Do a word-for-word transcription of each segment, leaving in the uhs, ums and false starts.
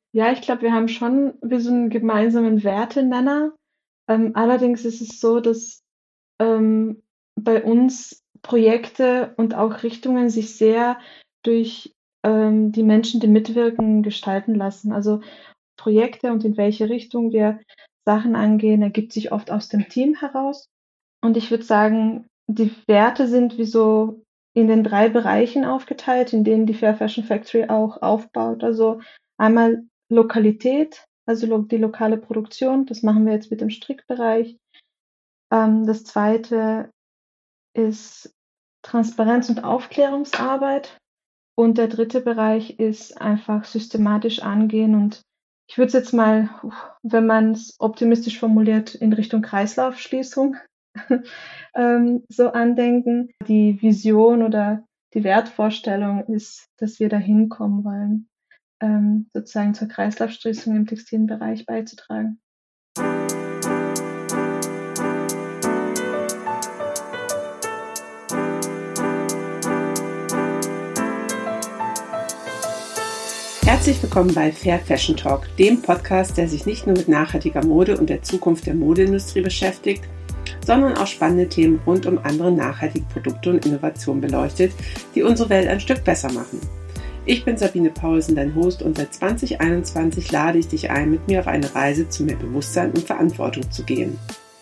Ja, ich glaube, wir haben schon wie so 'n gemeinsamen Wertenenner. Ähm, allerdings ist es so, dass, ähm, bei uns Projekte und auch Richtungen sich sehr durch, ähm, die Menschen, die mitwirken, gestalten lassen. Also, Projekte und in welche Richtung wir Sachen angehen, ergibt sich oft aus dem Team heraus. Und ich würde sagen, die Werte sind wie so in den drei Bereichen aufgeteilt, in denen die Fair Fashion Factory auch aufbaut. Also, einmal Lokalität, also lo die lokale Produktion, das machen wir jetzt mit dem Strickbereich. Ähm, das zweite ist Transparenz und Aufklärungsarbeit und der dritte Bereich ist einfach systematisch angehen und ich würde es jetzt mal, wenn man's optimistisch formuliert, in Richtung Kreislaufschließung, ähm, so andenken. Die Vision oder die Wertvorstellung ist, dass wir dahin kommen wollen, ähm, sozusagen zur Kreislaufschließung im Textilbereich beizutragen. Herzlich willkommen bei Fair Fashion Talk, dem Podcast, der sich nicht nur mit nachhaltiger Mode und der Zukunft der Modeindustrie beschäftigt, sondern auch spannende Themen rund um andere nachhaltige Produkte und Innovationen beleuchtet, die unsere Welt ein Stück besser machen. Ich bin Sabine Paulsen, dein Host, und seit zwanzig einundzwanzig lade ich dich ein, mit mir auf eine Reise zu mehr Bewusstsein und Verantwortung zu gehen.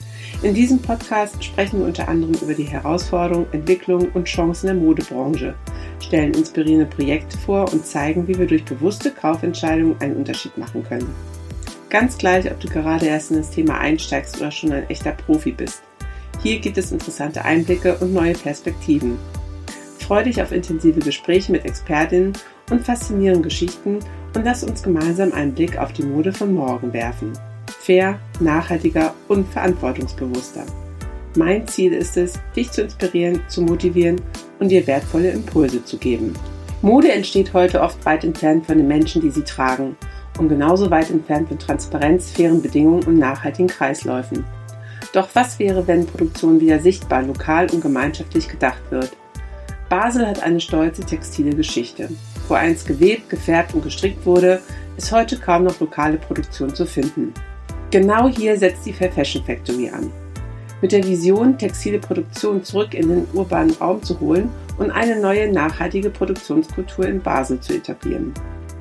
In diesem Podcast sprechen wir unter anderem über die Herausforderungen, Entwicklungen und Chancen der Modebranche, stellen inspirierende Projekte vor und zeigen, wie wir durch bewusste Kaufentscheidungen einen Unterschied machen können. Ganz gleich, ob du gerade erst in das Thema einsteigst oder schon ein echter Profi bist. Hier gibt es interessante Einblicke und neue Perspektiven. Freue dich auf intensive Gespräche mit Expertinnen und faszinierende Geschichten und lass uns gemeinsam einen Blick auf die Mode von morgen werfen. Fair, nachhaltiger und verantwortungsbewusster. Mein Ziel ist es, dich zu inspirieren, zu motivieren und dir wertvolle Impulse zu geben. Mode entsteht heute oft weit entfernt von den Menschen, die sie tragen, und genauso weit entfernt von Transparenz, fairen Bedingungen und nachhaltigen Kreisläufen. Doch was wäre, wenn Produktion wieder sichtbar, lokal und gemeinschaftlich gedacht wird? Basel hat eine stolze textile Geschichte. Wo einst gewebt, gefärbt und gestrickt wurde, ist heute kaum noch lokale Produktion zu finden. Genau hier setzt die Fair Fashion Factory an. Mit der Vision, textile Produktion zurück in den urbanen Raum zu holen und eine neue nachhaltige Produktionskultur in Basel zu etablieren.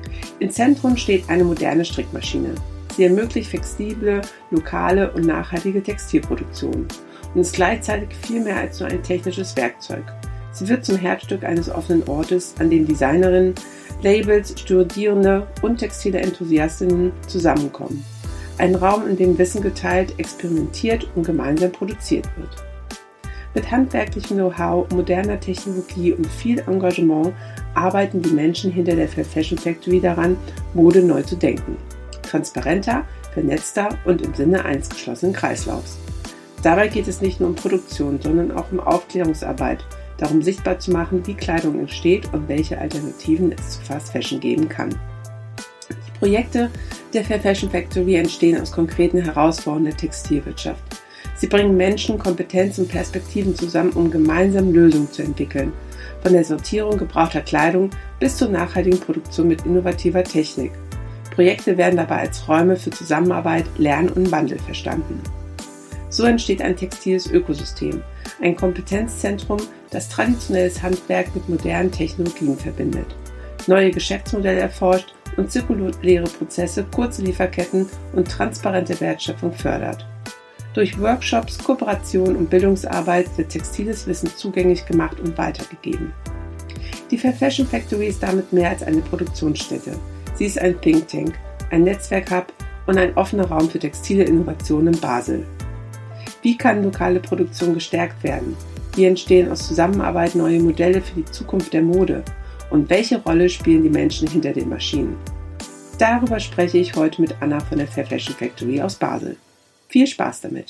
Im Zentrum steht eine moderne Strickmaschine. Sie ermöglicht flexible, lokale und nachhaltige Textilproduktion und ist gleichzeitig viel mehr als nur ein technisches Werkzeug. Sie wird zum Herzstück eines offenen Ortes, an dem Designerinnen, Labels, Studierende und textile Enthusiastinnen zusammenkommen. Ein Raum, in dem Wissen geteilt, experimentiert und gemeinsam produziert wird. Mit handwerklichem Know-how, moderner Technologie und viel Engagement arbeiten die Menschen hinter der Fair Fashion Factory daran, Mode neu zu denken. Transparenter, vernetzter und im Sinne eines geschlossenen Kreislaufs. Dabei geht es nicht nur um Produktion, sondern auch um Aufklärungsarbeit, darum sichtbar zu machen, wie Kleidung entsteht und welche Alternativen es zu Fast Fashion geben kann. Die Projekte der Fair Fashion Factory entstehen aus konkreten Herausforderungen der Textilwirtschaft. Sie bringen Menschen, Kompetenzen und Perspektiven zusammen, um gemeinsam Lösungen zu entwickeln. Von der Sortierung gebrauchter Kleidung bis zur nachhaltigen Produktion mit innovativer Technik. Projekte werden dabei als Räume für Zusammenarbeit, Lernen und Wandel verstanden. So entsteht ein textiles Ökosystem, ein Kompetenzzentrum, das traditionelles Handwerk mit modernen Technologien verbindet, neue Geschäftsmodelle erforscht und zirkuläre Prozesse, kurze Lieferketten und transparente Wertschöpfung fördert. Durch Workshops, Kooperation und Bildungsarbeit wird textiles Wissen zugänglich gemacht und weitergegeben. Die Fair Fashion Factory ist damit mehr als eine Produktionsstätte. Sie ist ein Think Tank, ein Netzwerk-Hub und ein offener Raum für textile Innovationen in Basel. Wie kann lokale Produktion gestärkt werden? Wie entstehen aus Zusammenarbeit neue Modelle für die Zukunft der Mode? Und welche Rolle spielen die Menschen hinter den Maschinen? Darüber spreche ich heute mit Anna von der Fair Fashion Factory aus Basel. Viel Spaß damit!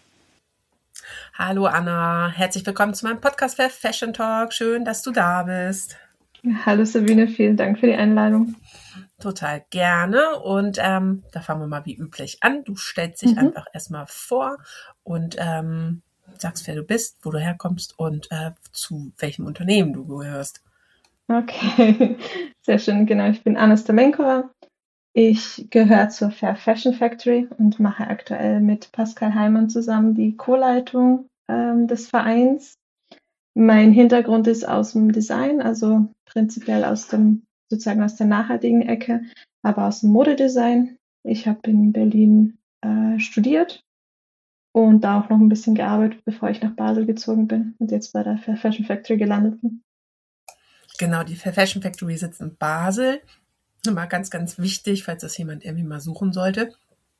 Hallo Anna, herzlich willkommen zu meinem Podcast Fair Fashion Talk. Schön, dass du da bist. Hallo Sabine, vielen Dank für die Einladung. Total gerne und ähm, da fangen wir mal wie üblich an. Du stellst dich mhm. einfach erstmal vor und ähm, sagst, wer du bist, wo du herkommst und äh, zu welchem Unternehmen du gehörst. Okay, sehr schön. Genau, ich bin Anna Stamenkova. Ich gehöre zur Fair Fashion Factory und mache aktuell mit Pascal Heimann zusammen die Co-Leitung ähm, des Vereins. Mein Hintergrund ist aus dem Design, also prinzipiell aus dem, sozusagen aus der nachhaltigen Ecke, aber aus dem Modedesign. Ich habe in Berlin äh, studiert und da auch noch ein bisschen gearbeitet, bevor ich nach Basel gezogen bin und jetzt bei der Fair Fashion Factory gelandet bin. Genau, die Fair Fashion Factory sitzt in Basel. Mal ganz, ganz wichtig, falls das jemand irgendwie mal suchen sollte.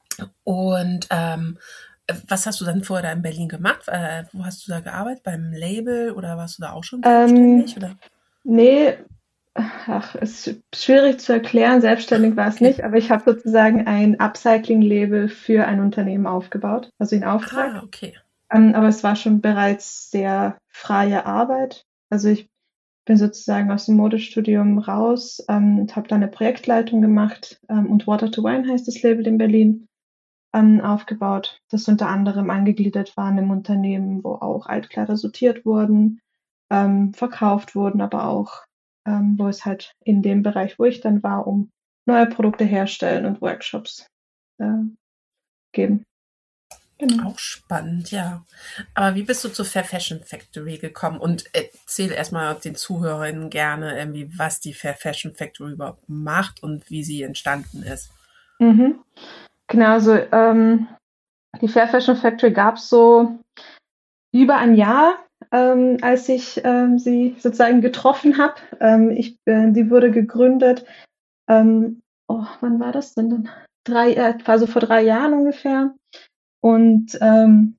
Und ähm, was hast du dann vorher da in Berlin gemacht? Äh, wo hast du da gearbeitet? Beim Label oder warst du da auch schon selbstständig? Ähm, Oder? nee, ach, es ist schwierig zu erklären, selbstständig war es Okay. nicht, aber ich habe sozusagen ein Upcycling-Label für ein Unternehmen aufgebaut, also in Auftrag. Ah, okay. Ähm, aber es war schon bereits sehr freie Arbeit. Also ich bin sozusagen aus dem Modestudium raus ähm, und habe dann eine Projektleitung gemacht ähm, und Water to Wine heißt das Label in Berlin ähm, aufgebaut, das unter anderem angegliedert war in einem Unternehmen, wo auch Altkleider sortiert wurden, ähm, verkauft wurden, aber auch ähm, wo es halt in dem Bereich, wo ich dann war, um neue Produkte herstellen und Workshops äh, geben. Genau. Auch spannend, ja. Aber wie bist du zur Fair Fashion Factory gekommen? Und erzähl erstmal den Zuhörern gerne, irgendwie, was die Fair Fashion Factory überhaupt macht und wie sie entstanden ist. Mhm. Genau, also ähm, die Fair Fashion Factory gab es so über ein Jahr, ähm, als ich ähm, sie sozusagen getroffen habe. Ähm, ich, äh, die wurde gegründet, ähm, oh, wann war das denn dann? Drei, äh, also vor drei Jahren ungefähr. Und ähm,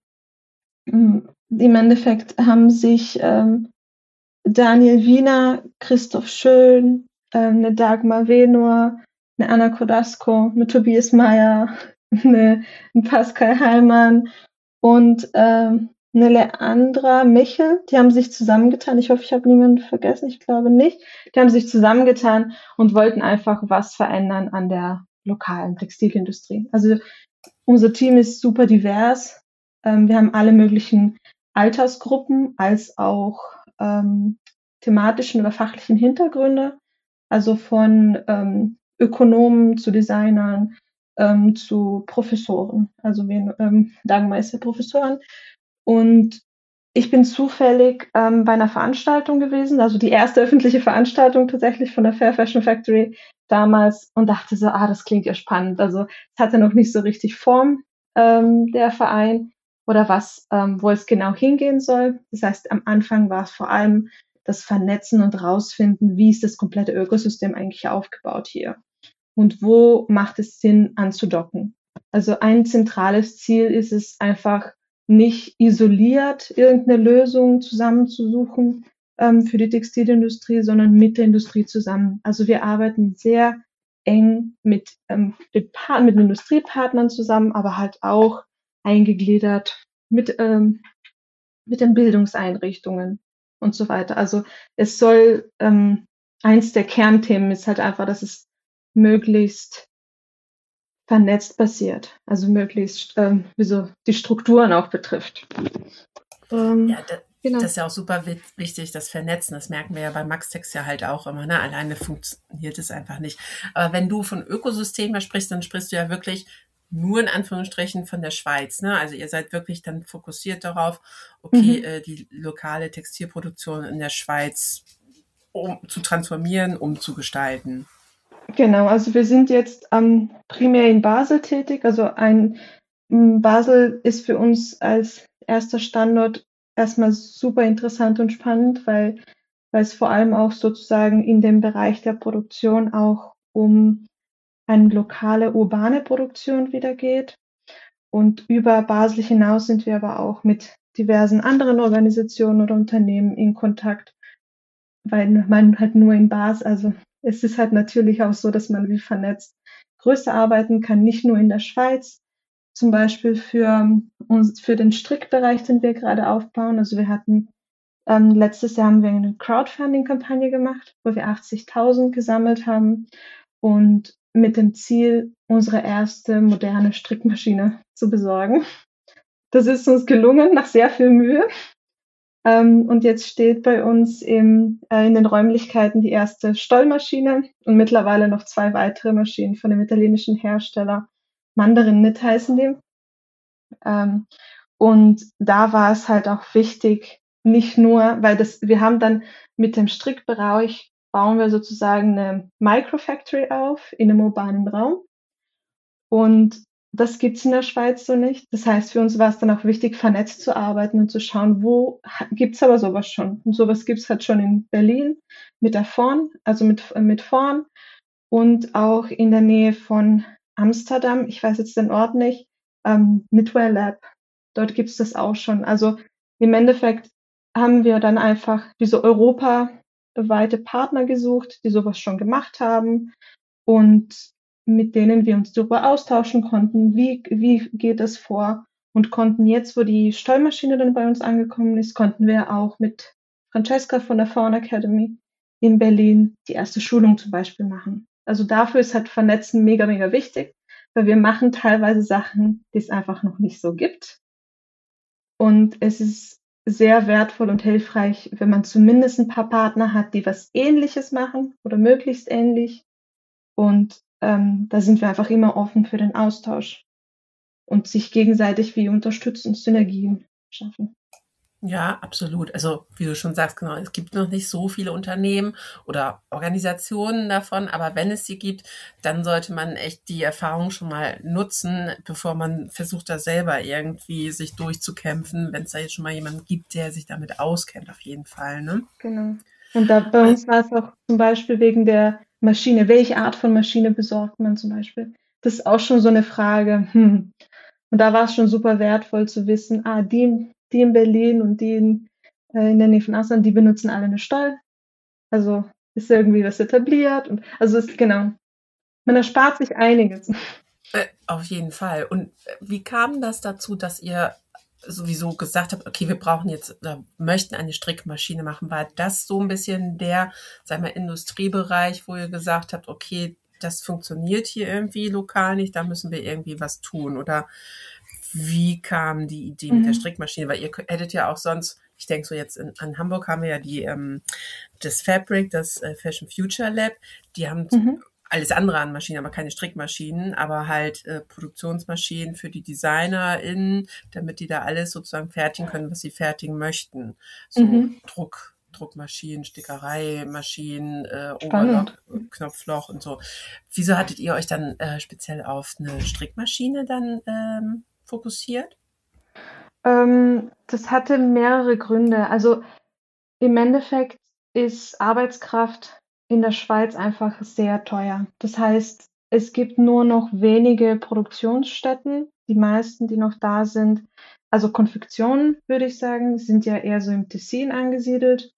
im Endeffekt haben sich ähm, Daniel Wiener, Christoph Schön, ähm, eine Dagmar Venor, eine Anna Kodasco, eine Tobias Meyer, eine, ein Pascal Heimann und ähm, eine Leandra Michel, die haben sich zusammengetan. Ich hoffe, ich habe niemanden vergessen, ich glaube nicht. Die haben sich zusammengetan und wollten einfach was verändern an der lokalen Textilindustrie. Also unser Team ist super divers. Ähm, wir haben alle möglichen Altersgruppen als auch ähm, thematischen oder fachlichen Hintergründe. Also von ähm, Ökonomen zu Designern ähm, zu Professoren. Also wir ähm, Dagmar ist ja Professorin. Und ich bin zufällig ähm, bei einer Veranstaltung gewesen, also die erste öffentliche Veranstaltung tatsächlich von der Fair Fashion Factory damals und dachte so, ah, das klingt ja spannend. Also es hatte noch nicht so richtig Form, ähm, der Verein oder was, ähm, wo es genau hingehen soll. Das heißt, am Anfang war es vor allem das Vernetzen und rausfinden, wie ist das komplette Ökosystem eigentlich aufgebaut hier und wo macht es Sinn anzudocken. Also ein zentrales Ziel ist es einfach, nicht isoliert irgendeine Lösung zusammenzusuchen ähm, für die Textilindustrie, sondern mit der Industrie zusammen. Also wir arbeiten sehr eng mit, ähm, mit, mit Industriepartnern zusammen, aber halt auch eingegliedert mit, ähm, mit den Bildungseinrichtungen und so weiter. Also es soll, ähm, eins der Kernthemen ist halt einfach, dass es möglichst vernetzt basiert, also möglichst ähm, wie so die Strukturen auch betrifft. Ähm, Ja, da, genau. das ist ja auch super wichtig, das Vernetzen. Das merken wir ja bei Maxtex ja halt auch immer. Ne? Alleine funktioniert es einfach nicht. Aber wenn du von Ökosystemen sprichst, dann sprichst du ja wirklich nur in Anführungsstrichen von der Schweiz. Ne? Also ihr seid wirklich dann fokussiert darauf, okay, Mhm. äh, die lokale Textilproduktion in der Schweiz um, zu transformieren, umzugestalten. Genau, also wir sind jetzt ähm, primär in Basel tätig. Also ein Basel ist für uns als erster Standort erstmal super interessant und spannend, weil, weil es vor allem auch sozusagen in dem Bereich der Produktion auch um eine lokale urbane Produktion wieder geht. Und über Basel hinaus sind wir aber auch mit diversen anderen Organisationen oder Unternehmen in Kontakt, weil man halt nur in Basel, also es ist halt natürlich auch so, dass man wie vernetzt größer arbeiten kann, nicht nur in der Schweiz, zum Beispiel für uns, für den Strickbereich, den wir gerade aufbauen. Also wir hatten ähm, letztes Jahr haben wir eine Crowdfunding-Kampagne gemacht, wo wir achtzigtausend gesammelt haben und mit dem Ziel, unsere erste moderne Strickmaschine zu besorgen. Das ist uns gelungen nach sehr viel Mühe. Ähm, und jetzt steht bei uns im, äh, in den Räumlichkeiten die erste Stollmaschine und mittlerweile noch zwei weitere Maschinen von dem italienischen Hersteller. Mandarin Knit heißen die. Ähm, und da war es halt auch wichtig, nicht nur, weil das, wir haben dann mit dem Strickbereich bauen wir sozusagen eine Microfactory auf in einem urbanen Raum. Und das gibt's in der Schweiz so nicht. Das heißt, für uns war es dann auch wichtig, vernetzt zu arbeiten und zu schauen, wo ha- gibt's aber sowas schon. Und sowas gibt's halt schon in Berlin mit der Forn, also mit, mit Forn und auch in der Nähe von Amsterdam. Ich weiß jetzt den Ort nicht. Ähm, Knitwear Lab. Dort gibt's das auch schon. Also im Endeffekt haben wir dann einfach diese europaweite Partner gesucht, die sowas schon gemacht haben und mit denen wir uns darüber austauschen konnten, wie, wie geht es vor und konnten jetzt, wo die Steuermaschine dann bei uns angekommen ist, konnten wir auch mit Francesca von der Fawn Academy in Berlin die erste Schulung zum Beispiel machen. Also dafür ist halt Vernetzen mega, mega wichtig, weil wir machen teilweise Sachen, die es einfach noch nicht so gibt. Und es ist sehr wertvoll und hilfreich, wenn man zumindest ein paar Partner hat, die was Ähnliches machen oder möglichst ähnlich. Und ähm, da sind wir einfach immer offen für den Austausch und sich gegenseitig wie unterstützen, Synergien schaffen. Ja, absolut. Also, wie du schon sagst, genau, es gibt noch nicht so viele Unternehmen oder Organisationen davon, aber wenn es sie gibt, dann sollte man echt die Erfahrung schon mal nutzen, bevor man versucht, da selber irgendwie sich durchzukämpfen, wenn es da jetzt schon mal jemanden gibt, der sich damit auskennt, auf jeden Fall, ne? Genau. Und da bei Al- uns war es auch zum Beispiel wegen der Maschine. Welche Art von Maschine besorgt man zum Beispiel? Das ist auch schon so eine Frage. Hm. Und da war es schon super wertvoll zu wissen, ah, die, die in Berlin und die in, äh, in der Nähe von Amsterdam, die benutzen alle eine Stoll. Also ist irgendwie was etabliert. Und also ist genau. Man erspart sich einiges. Äh, auf jeden Fall. Und äh, wie kam das dazu, dass ihr sowieso gesagt habt, okay, wir brauchen jetzt oder möchten eine Strickmaschine machen? War das so ein bisschen der, sag mal, Industriebereich, wo ihr gesagt habt, okay, das funktioniert hier irgendwie lokal nicht, da müssen wir irgendwie was tun? Oder wie kam die Idee mit der Mhm. Strickmaschine? Weil ihr hättet ja auch sonst, ich denke so jetzt in, an Hamburg haben wir ja die ähm, das Fabric, das äh, Fashion Future Lab, die haben Mhm. alles andere an Maschinen, aber keine Strickmaschinen, aber halt äh, Produktionsmaschinen für die DesignerInnen, damit die da alles sozusagen fertigen können, was sie fertigen möchten. So Mhm. Druck, Druckmaschinen, Stickereimaschinen, äh, Spannend. Overlock, Knopfloch und so. Wieso hattet ihr euch dann äh, speziell auf eine Strickmaschine dann ähm, fokussiert? Ähm, das hatte mehrere Gründe. Also im Endeffekt ist Arbeitskraft in der Schweiz einfach sehr teuer. Das heißt, es gibt nur noch wenige Produktionsstätten. Die meisten, die noch da sind, also Konfektionen, würde ich sagen, sind ja eher so im Tessin angesiedelt.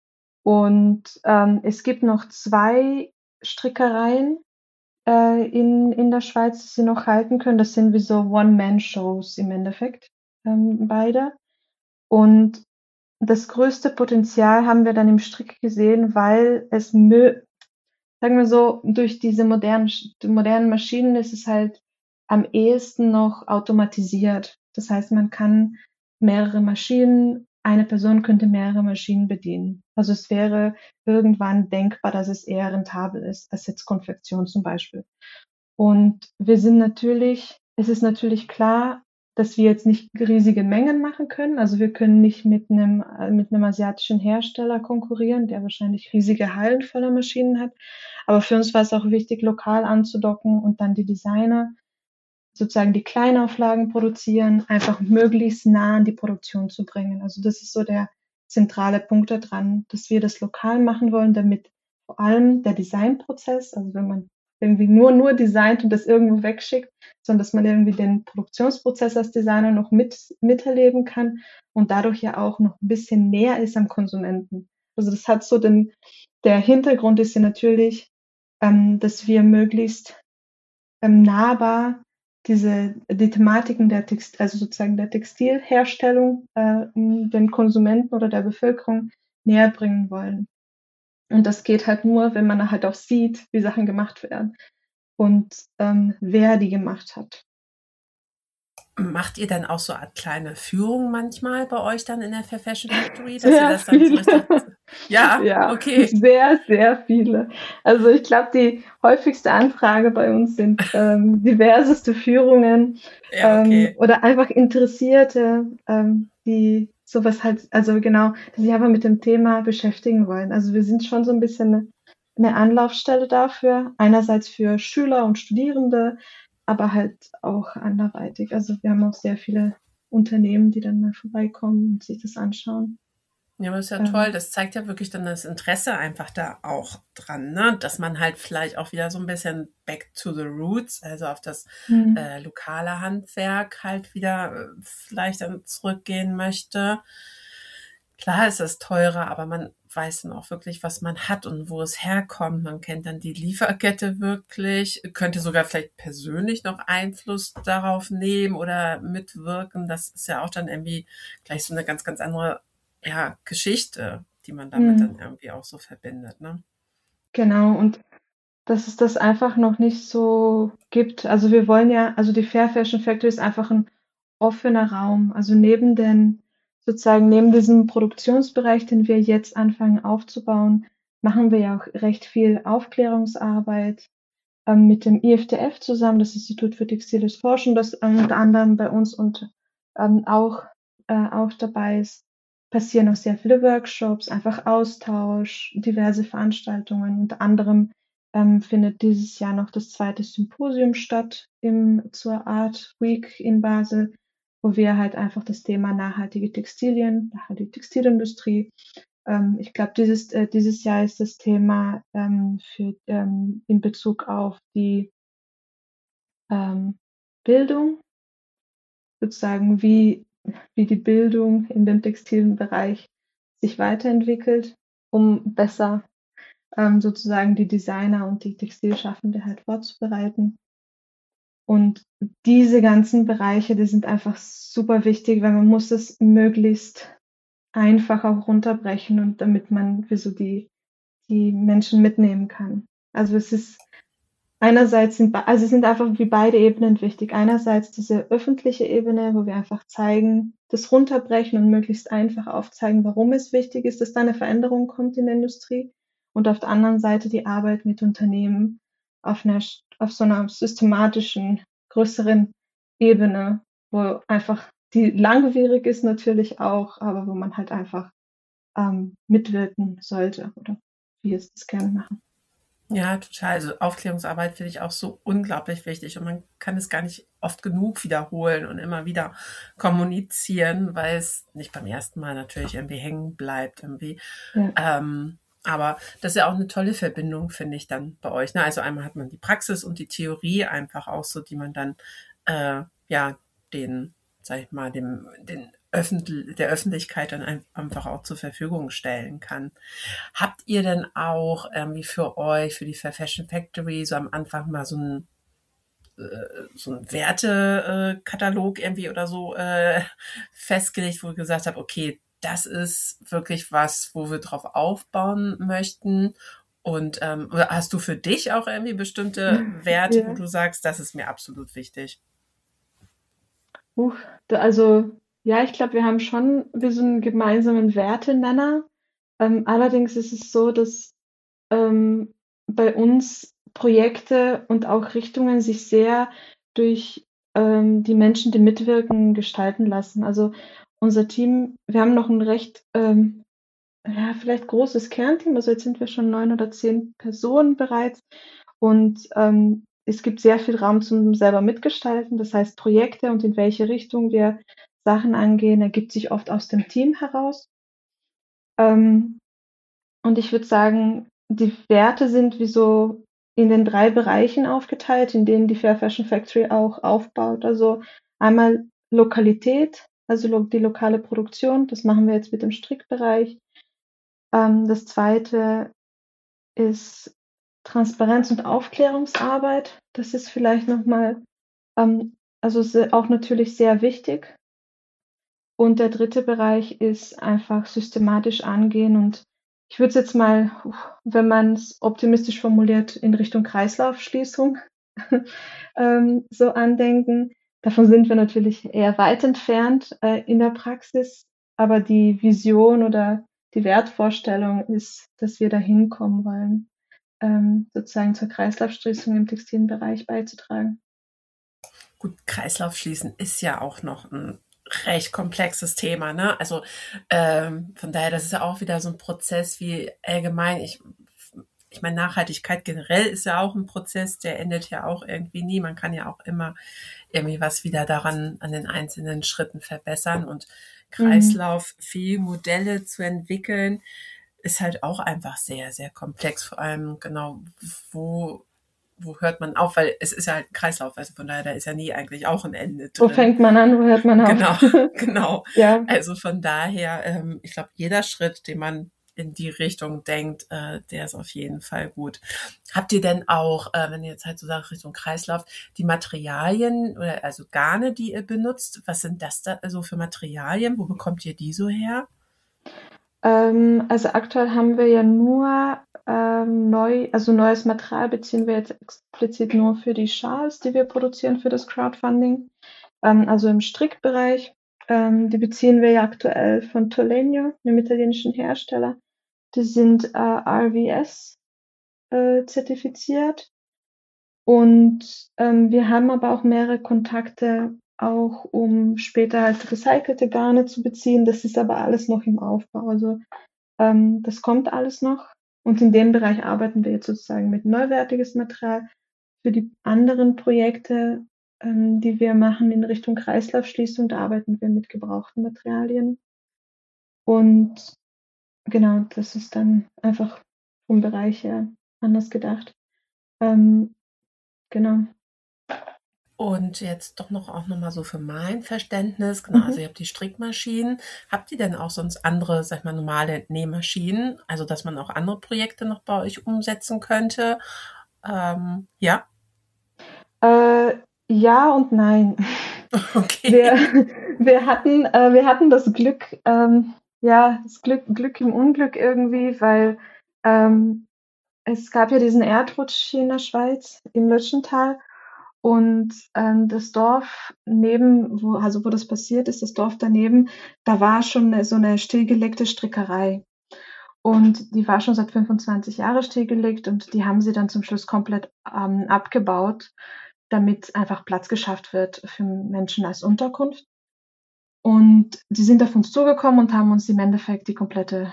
Und ähm, es gibt noch zwei Strickereien äh, in, in der Schweiz, die sie noch halten können. Das sind wie so One-Man-Shows im Endeffekt, ähm, beide. Und das größte Potenzial haben wir dann im Strick gesehen, weil es, mö sagen wir so, durch diese modernen, die modernen Maschinen ist es halt am ehesten noch automatisiert. Das heißt, man kann mehrere Maschinen, eine Person könnte mehrere Maschinen bedienen. Also es wäre irgendwann denkbar, dass es eher rentabel ist, als jetzt Konfektion zum Beispiel. Und wir sind natürlich, es ist natürlich klar, dass wir jetzt nicht riesige Mengen machen können. Also wir können nicht mit einem, äh, mit einem asiatischen Hersteller konkurrieren, der wahrscheinlich riesige Hallen voller Maschinen hat. Aber für uns war es auch wichtig, lokal anzudocken und dann die Designer sozusagen die Kleinauflagen produzieren, einfach möglichst nah an die Produktion zu bringen. Also das ist so der zentrale Punkt daran, dass wir das lokal machen wollen, damit vor allem der Designprozess, also wenn man irgendwie nur, nur designt und das irgendwo wegschickt, sondern dass man irgendwie den Produktionsprozess als Designer noch mit, miterleben kann und dadurch ja auch noch ein bisschen näher ist am Konsumenten. Also das hat so den, der Hintergrund ist ja natürlich, ähm, dass wir möglichst ähm, nahbar diese, die Thematiken der Text, also sozusagen der Textilherstellung äh, den Konsumenten oder der Bevölkerung näher bringen wollen. Und das geht halt nur, wenn man halt auch sieht, wie Sachen gemacht werden und ähm, wer die gemacht hat. Macht ihr dann auch so eine kleine Führung manchmal bei euch dann in der Fair Fashion Factory, dass ihr Sehr das dann so viele. richtig... Ja, Ja, okay. sehr, sehr viele. Also ich glaube, die häufigste Anfrage bei uns sind ähm, diverseste Führungen Ja, ähm, okay. oder einfach Interessierte, ähm, die sowas halt, also genau, die sich einfach mit dem Thema beschäftigen wollen. Also wir sind schon so ein bisschen eine, eine Anlaufstelle dafür, einerseits für Schüler und Studierende, aber halt auch anderweitig. Also wir haben auch sehr viele Unternehmen, die dann mal vorbeikommen und sich das anschauen. Ja, aber ist ja toll. Ähm, Das zeigt ja wirklich dann das Interesse einfach da auch dran, ne? Dass man halt vielleicht auch wieder so ein bisschen back to the roots, also auf das hm. äh, lokale Handwerk halt wieder äh, vielleicht dann zurückgehen möchte. Klar ist es teurer, aber man weiß dann auch wirklich, was man hat und wo es herkommt. Man kennt dann die Lieferkette wirklich, könnte sogar vielleicht persönlich noch Einfluss darauf nehmen oder mitwirken. Das ist ja auch dann irgendwie gleich so eine ganz, ganz andere, ja, Geschichte, die man damit Hm. dann irgendwie auch so verbindet, ne? Genau, und dass es das einfach noch nicht so gibt. Also wir wollen ja, also die Fair Fashion Factory ist einfach ein offener Raum. Also neben den, sozusagen neben diesem Produktionsbereich, den wir jetzt anfangen aufzubauen, machen wir ja auch recht viel Aufklärungsarbeit ähm, mit dem I F T F zusammen, das Institut für Textiles Forschen, das ähm, unter anderem bei uns und ähm, auch, äh, auch dabei ist. Passieren auch sehr viele Workshops, einfach Austausch, diverse Veranstaltungen. Unter anderem ähm, findet dieses Jahr noch das zweite Symposium statt im, zur Art Week in Basel, wo wir halt einfach das Thema nachhaltige Textilien, nachhaltige Textilindustrie, ähm, ich glaube, dieses, äh, dieses Jahr ist das Thema ähm, für, ähm, in Bezug auf die ähm, Bildung, sozusagen wie, wie die Bildung in dem textilen Bereich sich weiterentwickelt, um besser ähm, sozusagen die Designer und die Textilschaffende halt vorzubereiten. Und diese ganzen Bereiche, die sind einfach super wichtig, weil man muss es möglichst einfach auch runterbrechen und damit man wie so die, die Menschen mitnehmen kann. Also es ist einerseits sind, also es sind einfach wie beide Ebenen wichtig. Einerseits diese öffentliche Ebene, wo wir einfach zeigen, das runterbrechen und möglichst einfach aufzeigen, warum es wichtig ist, dass da eine Veränderung kommt in der Industrie. Und auf der anderen Seite die Arbeit mit Unternehmen auf einer, auf so einer systematischen, größeren Ebene, wo einfach die langwierig ist natürlich auch, aber wo man halt einfach ähm, mitwirken sollte oder wir es das gerne machen. Ja, total. Also Aufklärungsarbeit finde ich auch so unglaublich wichtig und man kann es gar nicht oft genug wiederholen und immer wieder kommunizieren, weil es nicht beim ersten Mal natürlich irgendwie hängen bleibt irgendwie. Ja. Ähm, aber das ist ja auch eine tolle Verbindung, finde ich dann bei euch. Ne? Also einmal hat man die Praxis und die Theorie einfach auch so, die man dann äh, ja den, sag ich mal, dem den Öffentlich der Öffentlichkeit dann ein, einfach auch zur Verfügung stellen kann. Habt ihr denn auch irgendwie für euch, für die Fair Fashion Factory, so am Anfang mal so ein so ein Wertekatalog irgendwie oder so äh, festgelegt, wo ihr gesagt habt, okay, das ist wirklich was, wo wir drauf aufbauen möchten? Und ähm, oder hast du für dich auch irgendwie bestimmte Werte, wo Ja. du sagst, das ist mir absolut wichtig? Uh, da, also ja, ich glaube, wir haben schon wie so einen gemeinsamen Wertenenner. Ähm, allerdings ist es so, dass ähm, bei uns Projekte und auch Richtungen sich sehr durch ähm, die Menschen, die mitwirken, gestalten lassen. Also unser Team, wir haben noch ein recht, ähm, ja, vielleicht großes Kernteam. Also jetzt sind wir schon neun oder zehn Personen bereits. Und ähm, es gibt sehr viel Raum zum selber mitgestalten. Das heißt, Projekte und in welche Richtung wir Sachen angehen, ergibt sich oft aus dem Team heraus. Ähm, und ich würde sagen, die Werte sind wie so in den drei Bereichen aufgeteilt, in denen die Fair Fashion Factory auch aufbaut. Also einmal Lokalität, also lo die lokale Produktion. Das machen wir jetzt mit dem Strickbereich. Ähm, das zweite ist Transparenz und Aufklärungsarbeit. Das ist vielleicht nochmal, ähm, also se- auch natürlich sehr wichtig. Und der dritte Bereich ist einfach systematisch angehen und ich würde es jetzt mal, wenn man es optimistisch formuliert, in Richtung Kreislaufschließung ähm, so andenken. davon sind wir natürlich eher weit entfernt äh, in der Praxis, aber die Vision oder die Wertvorstellung ist, dass wir da hinkommen wollen, ähm, sozusagen zur Kreislaufschließung im Textilbereich beizutragen. Gut, Kreislauf schließen ist ja auch noch ein recht komplexes Thema, ne? Also ähm, von daher, das ist ja auch wieder so ein Prozess wie allgemein. Ich, ich meine, Nachhaltigkeit generell ist ja auch ein Prozess, der endet ja auch irgendwie nie. Man kann ja auch immer irgendwie was wieder daran an den einzelnen Schritten verbessern und Mhm. kreislauffähige Modelle zu entwickeln, ist halt auch einfach sehr, sehr komplex. Vor allem genau, wo wo hört man auf? Weil es ist ja halt ein Kreislauf, also von daher, da ist ja nie eigentlich auch ein Ende Wo drin. fängt man an, wo hört man auf? Genau, genau. Ja. Also von daher, ähm, ich glaube, jeder Schritt, den man in die Richtung denkt, äh, der ist auf jeden Fall gut. Habt ihr denn auch, äh, wenn ihr jetzt halt so sagt, Richtung Kreislauf, die Materialien oder also Garne, die ihr benutzt, was sind das da so für Materialien? Wo bekommt ihr die so her? Ähm, also aktuell haben wir ja nur ähm, neu, also neues Material beziehen wir jetzt explizit nur für die Schals, die wir produzieren für das Crowdfunding. Ähm, also im Strickbereich. Ähm, die beziehen wir ja aktuell von Tolegno, einem italienischen Hersteller. Die sind äh, R V S äh, zertifiziert. Und ähm, wir haben aber auch mehrere Kontakte, auch um später halt recycelte Garne zu beziehen. Das ist aber alles noch im Aufbau. Also ähm, das kommt alles noch. Und in dem Bereich arbeiten wir jetzt sozusagen mit neuwertiges Material. Für die anderen Projekte, ähm, die wir machen in Richtung Kreislaufschließung, da arbeiten wir mit gebrauchten Materialien. Und genau, das ist dann einfach vom Bereich her anders gedacht. Ähm, genau. Und jetzt doch noch auch noch mal so für mein Verständnis, genau, also Mhm. ihr habt die Strickmaschinen. Habt ihr denn auch sonst andere, sag ich mal, normale Nähmaschinen? Also, dass man auch andere Projekte noch bei euch umsetzen könnte? Ähm, ja, Äh, ja und nein. Wir, okay. wir hatten, äh, wir hatten das Glück, ähm, ja, das Glück, Glück im Unglück irgendwie, weil ähm, es gab ja diesen Erdrutsch hier in der Schweiz im Lötschental und ähm, das Dorf neben, wo, also wo das passiert ist, das Dorf daneben, da war schon eine, so eine stillgelegte Strickerei. Und die war schon seit fünfundzwanzig Jahren stillgelegt und die haben sie dann zum Schluss komplett ähm, abgebaut, damit einfach Platz geschafft wird für Menschen als Unterkunft. Und die sind auf uns zugekommen und haben uns im Endeffekt die komplette,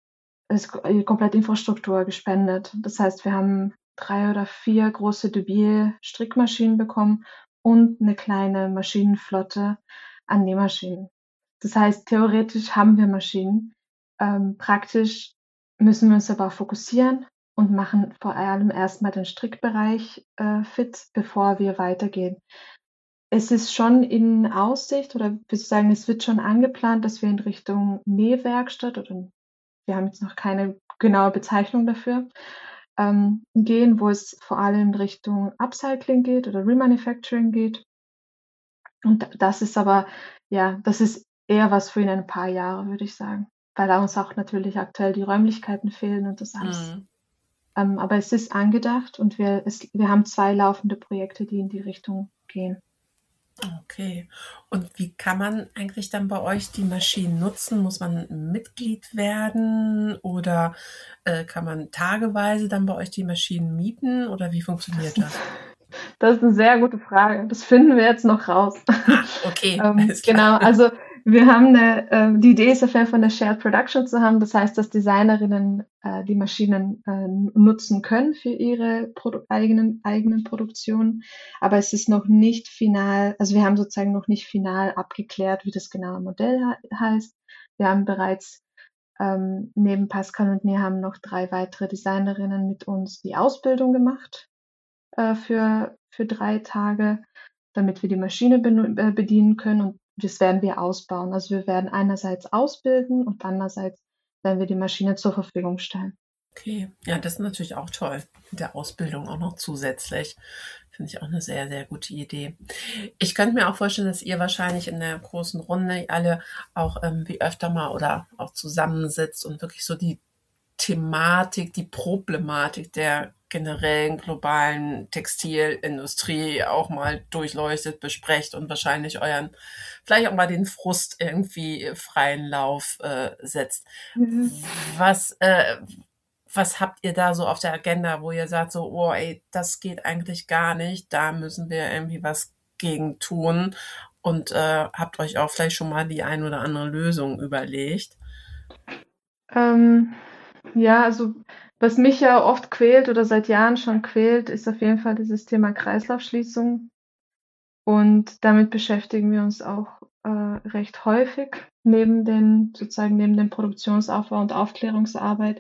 die komplette Infrastruktur gespendet. Das heißt, wir haben drei oder vier große Dubier-Strickmaschinen bekommen und eine kleine Maschinenflotte an Nähmaschinen. Das heißt, theoretisch haben wir Maschinen. Ähm, praktisch müssen wir uns aber auch fokussieren und machen vor allem erstmal den Strickbereich äh, fit, bevor wir weitergehen. Es ist schon in Aussicht oder wir sagen, es wird schon angeplant, dass wir in Richtung Nähwerkstatt oder wir haben jetzt noch keine genaue Bezeichnung dafür, ähm, gehen, wo es vor allem in Richtung Upcycling geht oder Remanufacturing geht. Und das ist aber, ja, das ist eher was für in ein paar Jahre, würde ich sagen, weil da uns auch natürlich aktuell die Räumlichkeiten fehlen und das alles. Mhm. Ähm, aber es ist angedacht und wir, es, wir haben zwei laufende Projekte, die in die Richtung gehen. Okay. Und wie kann man eigentlich dann bei euch die Maschinen nutzen? Muss man Mitglied werden oder äh, kann man tageweise dann bei euch die Maschinen mieten oder wie funktioniert das? Das ist eine sehr gute Frage. Das finden wir jetzt noch raus. Ah, okay, ähm, alles klar. genau, also wir haben eine, äh, die Idee ist auf jeden Fall eine Shared Production zu haben. Das heißt, dass Designerinnen äh, die Maschinen äh, nutzen können für ihre Produ eigenen, eigenen Produktionen. Aber es ist noch nicht final, also wir haben sozusagen noch nicht final abgeklärt, wie das genaue Modell he heißt. Wir haben bereits ähm, neben Pascal und mir haben noch drei weitere Designerinnen mit uns die Ausbildung gemacht äh, für, für drei Tage, damit wir die Maschine äh, bedienen können und das werden wir ausbauen. Also wir werden einerseits ausbilden und andererseits werden wir die Maschine zur Verfügung stellen. Okay, ja, das ist natürlich auch toll. Mit der Ausbildung auch noch zusätzlich. Finde ich auch eine sehr, sehr gute Idee. Ich könnte mir auch vorstellen, dass ihr wahrscheinlich in der großen Runde alle auch ähm, wie öfter mal oder auch zusammensitzt und wirklich so die Thematik, die Problematik der generellen globalen Textilindustrie auch mal durchleuchtet, besprecht und wahrscheinlich euren, vielleicht auch mal den Frust irgendwie freien Lauf äh, setzt. Mhm. Was, äh, was habt ihr da so auf der Agenda, wo ihr sagt so, oh ey, das geht eigentlich gar nicht, da müssen wir irgendwie was gegen tun und äh, habt euch auch vielleicht schon mal die ein oder andere Lösung überlegt? Ähm, ja, also was mich ja oft quält oder seit Jahren schon quält, ist auf jeden Fall dieses Thema Kreislaufschließung. Und damit beschäftigen wir uns auch äh, recht häufig neben den, sozusagen neben dem Produktionsaufbau und Aufklärungsarbeit,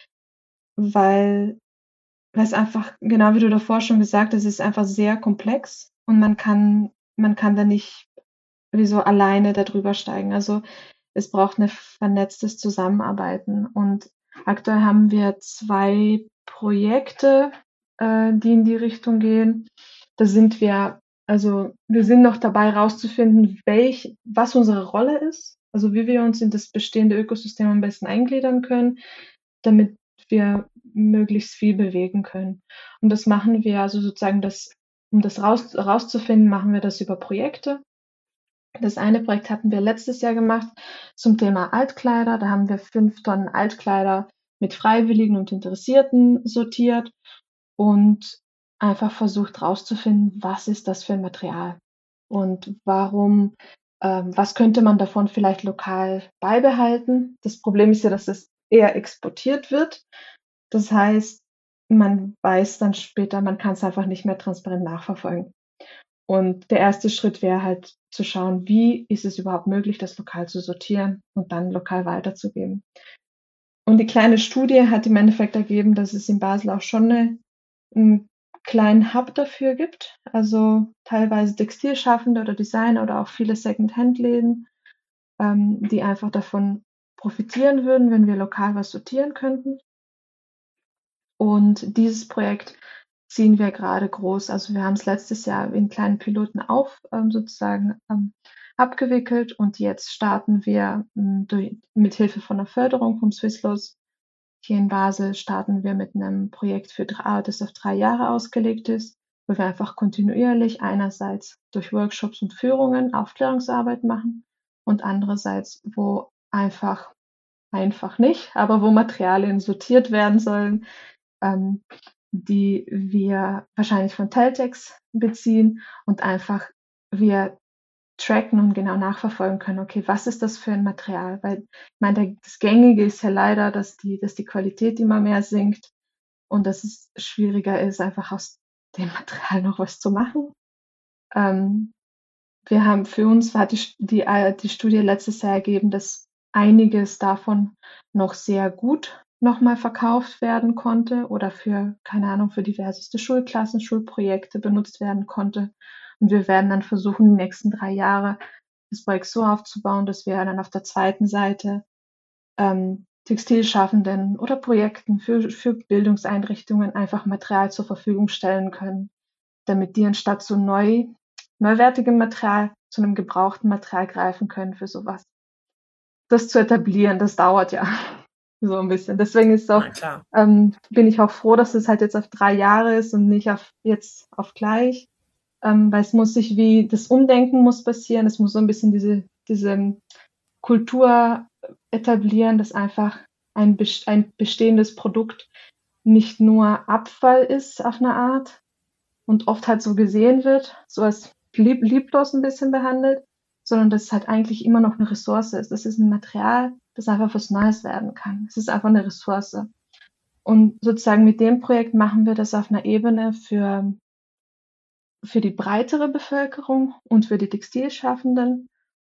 weil, weil es einfach, genau wie du davor schon gesagt hast, es ist einfach sehr komplex und man kann, man kann da nicht wie so alleine darüber steigen. Also es braucht eine vernetztes Zusammenarbeiten. Und aktuell haben wir zwei Projekte, äh, die in die Richtung gehen. Da sind wir, also wir sind noch dabei herauszufinden, welch, was unsere Rolle ist, also wie wir uns in das bestehende Ökosystem am besten eingliedern können, damit wir möglichst viel bewegen können. Und das machen wir also sozusagen das, um das raus, rauszufinden, machen wir das über Projekte. Das eine Projekt hatten wir letztes Jahr gemacht zum Thema Altkleider. Da haben wir fünf Tonnen Altkleider mit Freiwilligen und Interessierten sortiert und einfach versucht herauszufinden, was ist das für ein Material und warum, ähm, was könnte man davon vielleicht lokal beibehalten. Das Problem ist ja, dass es eher exportiert wird. Das heißt, man weiß dann später, man kann es einfach nicht mehr transparent nachverfolgen. Und der erste Schritt wäre halt zu schauen, wie ist es überhaupt möglich, das lokal zu sortieren und dann lokal weiterzugeben. Und die kleine Studie hat im Endeffekt ergeben, dass es in Basel auch schon eine, einen kleinen Hub dafür gibt. Also teilweise Textilschaffende oder Designer oder auch viele Second-Hand-Läden, ähm, die einfach davon profitieren würden, wenn wir lokal was sortieren könnten. Und dieses Projekt ziehen wir gerade groß. Also wir haben es letztes Jahr in kleinen Piloten auf ähm, sozusagen ähm, abgewickelt und jetzt starten wir ähm, durch, mit Hilfe von der Förderung vom Swisslos hier in Basel starten wir mit einem Projekt für drei, das auf drei Jahre ausgelegt ist, wo wir einfach kontinuierlich einerseits durch Workshops und Führungen Aufklärungsarbeit machen und andererseits, wo einfach einfach nicht, aber wo Materialien sortiert werden sollen, ähm, die wir wahrscheinlich von Teltex beziehen und einfach wir tracken und genau nachverfolgen können, okay, was ist das für ein Material? Weil ich meine, das Gängige ist ja leider, dass die, dass die Qualität immer mehr sinkt und dass es schwieriger ist, einfach aus dem Material noch was zu machen. Ähm, wir haben für uns hat die, die, die Studie letztes Jahr ergeben, dass einiges davon noch sehr gut nochmal verkauft werden konnte oder für, keine Ahnung, für diverseste Schulklassen, Schulprojekte benutzt werden konnte. Und wir werden dann versuchen, die nächsten drei Jahre das Projekt so aufzubauen, dass wir dann auf der zweiten Seite ähm, Textilschaffenden oder Projekten für, für Bildungseinrichtungen einfach Material zur Verfügung stellen können, damit die anstatt so neu, neuwertigem Material zu einem gebrauchten Material greifen können für sowas. Das zu etablieren, das dauert ja so ein bisschen. Deswegen ist auch, ähm, bin ich auch froh, dass es halt jetzt auf drei Jahre ist und nicht auf jetzt auf gleich, ähm, weil es muss sich wie das Umdenken muss passieren. Es muss so ein bisschen diese diese Kultur etablieren, dass einfach ein, ein bestehendes Produkt nicht nur Abfall ist auf eine Art und oft halt so gesehen wird, so als lieb, lieblos ein bisschen behandelt, sondern dass es halt eigentlich immer noch eine Ressource ist. Das ist ein Material, das einfach was Neues werden kann. Es ist einfach eine Ressource. Und sozusagen mit dem Projekt machen wir das auf einer Ebene für, für die breitere Bevölkerung und für die Textilschaffenden.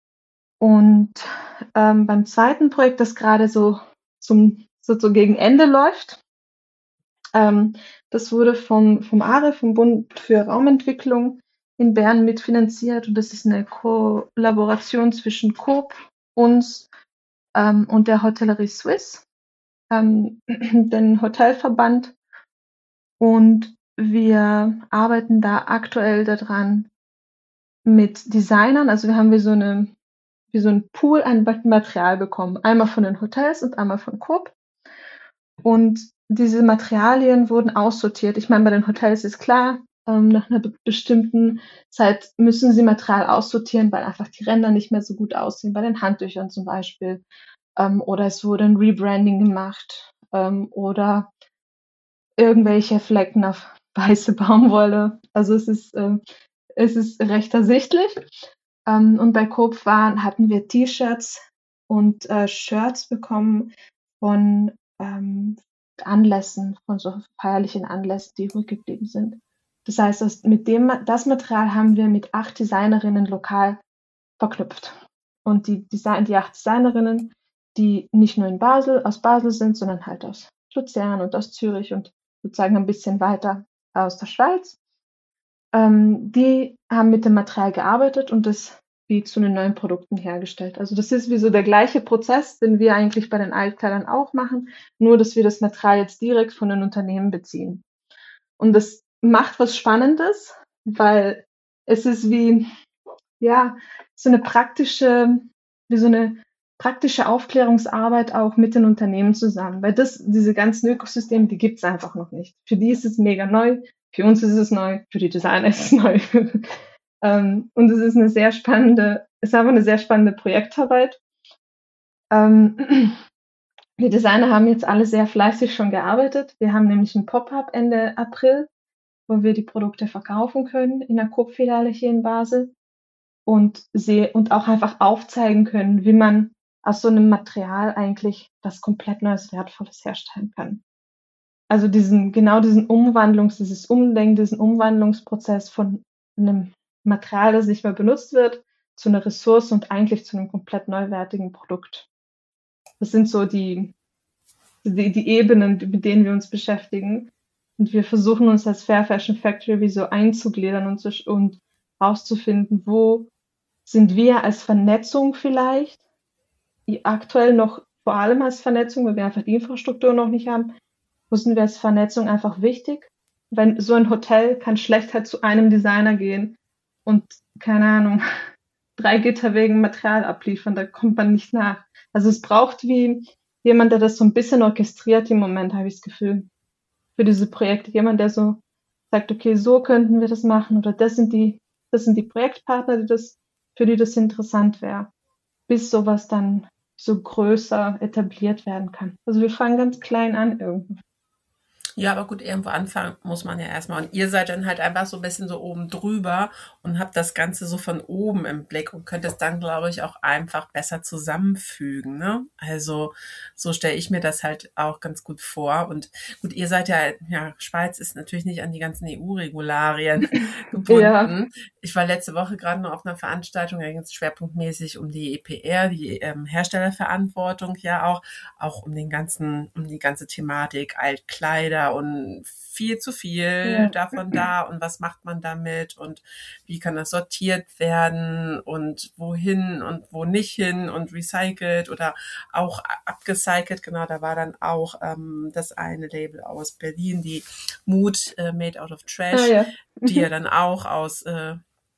Und ähm, beim zweiten Projekt, das gerade so zum so, so gegen Ende läuft, ähm, das wurde vom, vom A R E, vom Bund für Raumentwicklung in Bern mitfinanziert und das ist eine Kollaboration zwischen Coop, uns ähm, und der Hotellerie Suisse, ähm, den Hotelverband. Und wir arbeiten da aktuell daran mit Designern. Also wir haben wie so eine wie so ein Pool an Material bekommen. Einmal von den Hotels und einmal von Coop. Und diese Materialien wurden aussortiert. Ich meine, bei den Hotels ist klar, ähm, nach einer be- bestimmten Zeit müssen sie Material aussortieren, weil einfach die Ränder nicht mehr so gut aussehen, bei den Handtüchern zum Beispiel. Ähm, oder es wurde ein Rebranding gemacht, ähm, oder irgendwelche Flecken auf weiße Baumwolle. Also es ist, ähm, es ist recht ersichtlich. Ähm, und bei Coop waren, hatten wir T-Shirts und äh, Shirts bekommen von ähm, Anlässen, von so feierlichen Anlässen, die übrig geblieben sind. Das heißt, das, mit dem, das Material haben wir mit acht Designerinnen lokal verknüpft. Und die, Design, die acht Designerinnen, die nicht nur in Basel, aus Basel sind, sondern halt aus Luzern und aus Zürich und sozusagen ein bisschen weiter aus der Schweiz, ähm, die haben mit dem Material gearbeitet und das wie zu den neuen Produkten hergestellt. Also das ist wie so der gleiche Prozess, den wir eigentlich bei den Altkleidern auch machen, nur dass wir das Material jetzt direkt von den Unternehmen beziehen. Und das macht was Spannendes, weil es ist wie, ja, so eine praktische, wie so eine praktische Aufklärungsarbeit auch mit den Unternehmen zusammen. Weil das, diese ganzen Ökosysteme, die gibt's einfach noch nicht. Für die ist es mega neu, für uns ist es neu, für die Designer ist es neu. ähm, und es ist eine sehr spannende, es ist einfach eine sehr spannende Projektarbeit. Ähm, die Designer haben jetzt alle sehr fleißig schon gearbeitet. Wir haben nämlich ein Pop-up Ende April, wo wir die Produkte verkaufen können in der Coop-Filiale hier in Basel und seh und auch einfach aufzeigen können, wie man aus so einem Material eigentlich was komplett Neues, Wertvolles herstellen kann. Also diesen, genau diesen Umwandlungs, dieses Umdenken, diesen Umwandlungsprozess von einem Material, das nicht mehr benutzt wird, zu einer Ressource und eigentlich zu einem komplett neuwertigen Produkt. Das sind so die, die, die Ebenen, mit denen wir uns beschäftigen. Und wir versuchen uns als Fair Fashion Factory wie so einzugliedern und, zu, und rauszufinden, wo sind wir als Vernetzung vielleicht, die aktuell noch vor allem als Vernetzung, weil wir einfach die Infrastruktur noch nicht haben, wo sind wir als Vernetzung einfach wichtig? Wenn so ein Hotel kann schlecht halt zu einem Designer gehen und, keine Ahnung, drei Gitter wegen Material abliefern, da kommt man nicht nach. Also es braucht wie jemand, der das so ein bisschen orchestriert im Moment, habe ich das Gefühl, für diese Projekte. Jemand, der so sagt, okay, so könnten wir das machen oder das sind die, das sind die Projektpartner, die das, für die das interessant wäre, bis sowas dann so größer etabliert werden kann. Also wir fangen ganz klein an irgendwie. Ja, aber gut, irgendwo anfangen muss man ja erstmal. Und ihr seid dann halt einfach so ein bisschen so oben drüber und habt das Ganze so von oben im Blick und könnt es dann, glaube ich, auch einfach besser zusammenfügen. Ne? Also so stelle ich mir das halt auch ganz gut vor. Und gut, ihr seid ja, ja, Schweiz ist natürlich nicht an die ganzen E U-Regularien gebunden. Ja. Ich war letzte Woche gerade noch auf einer Veranstaltung, da ging es schwerpunktmäßig um die E P R, die ähm, Herstellerverantwortung ja auch, auch um den ganzen, um die ganze Thematik Altkleider und viel zu viel ja. davon da und was macht man damit und wie kann das sortiert werden und wohin und wo nicht hin und recycelt oder auch abgecycelt. Genau, da war dann auch ähm, das eine Label aus Berlin, die Mood äh, Made Out of Trash, ah, ja. die ja dann auch aus äh,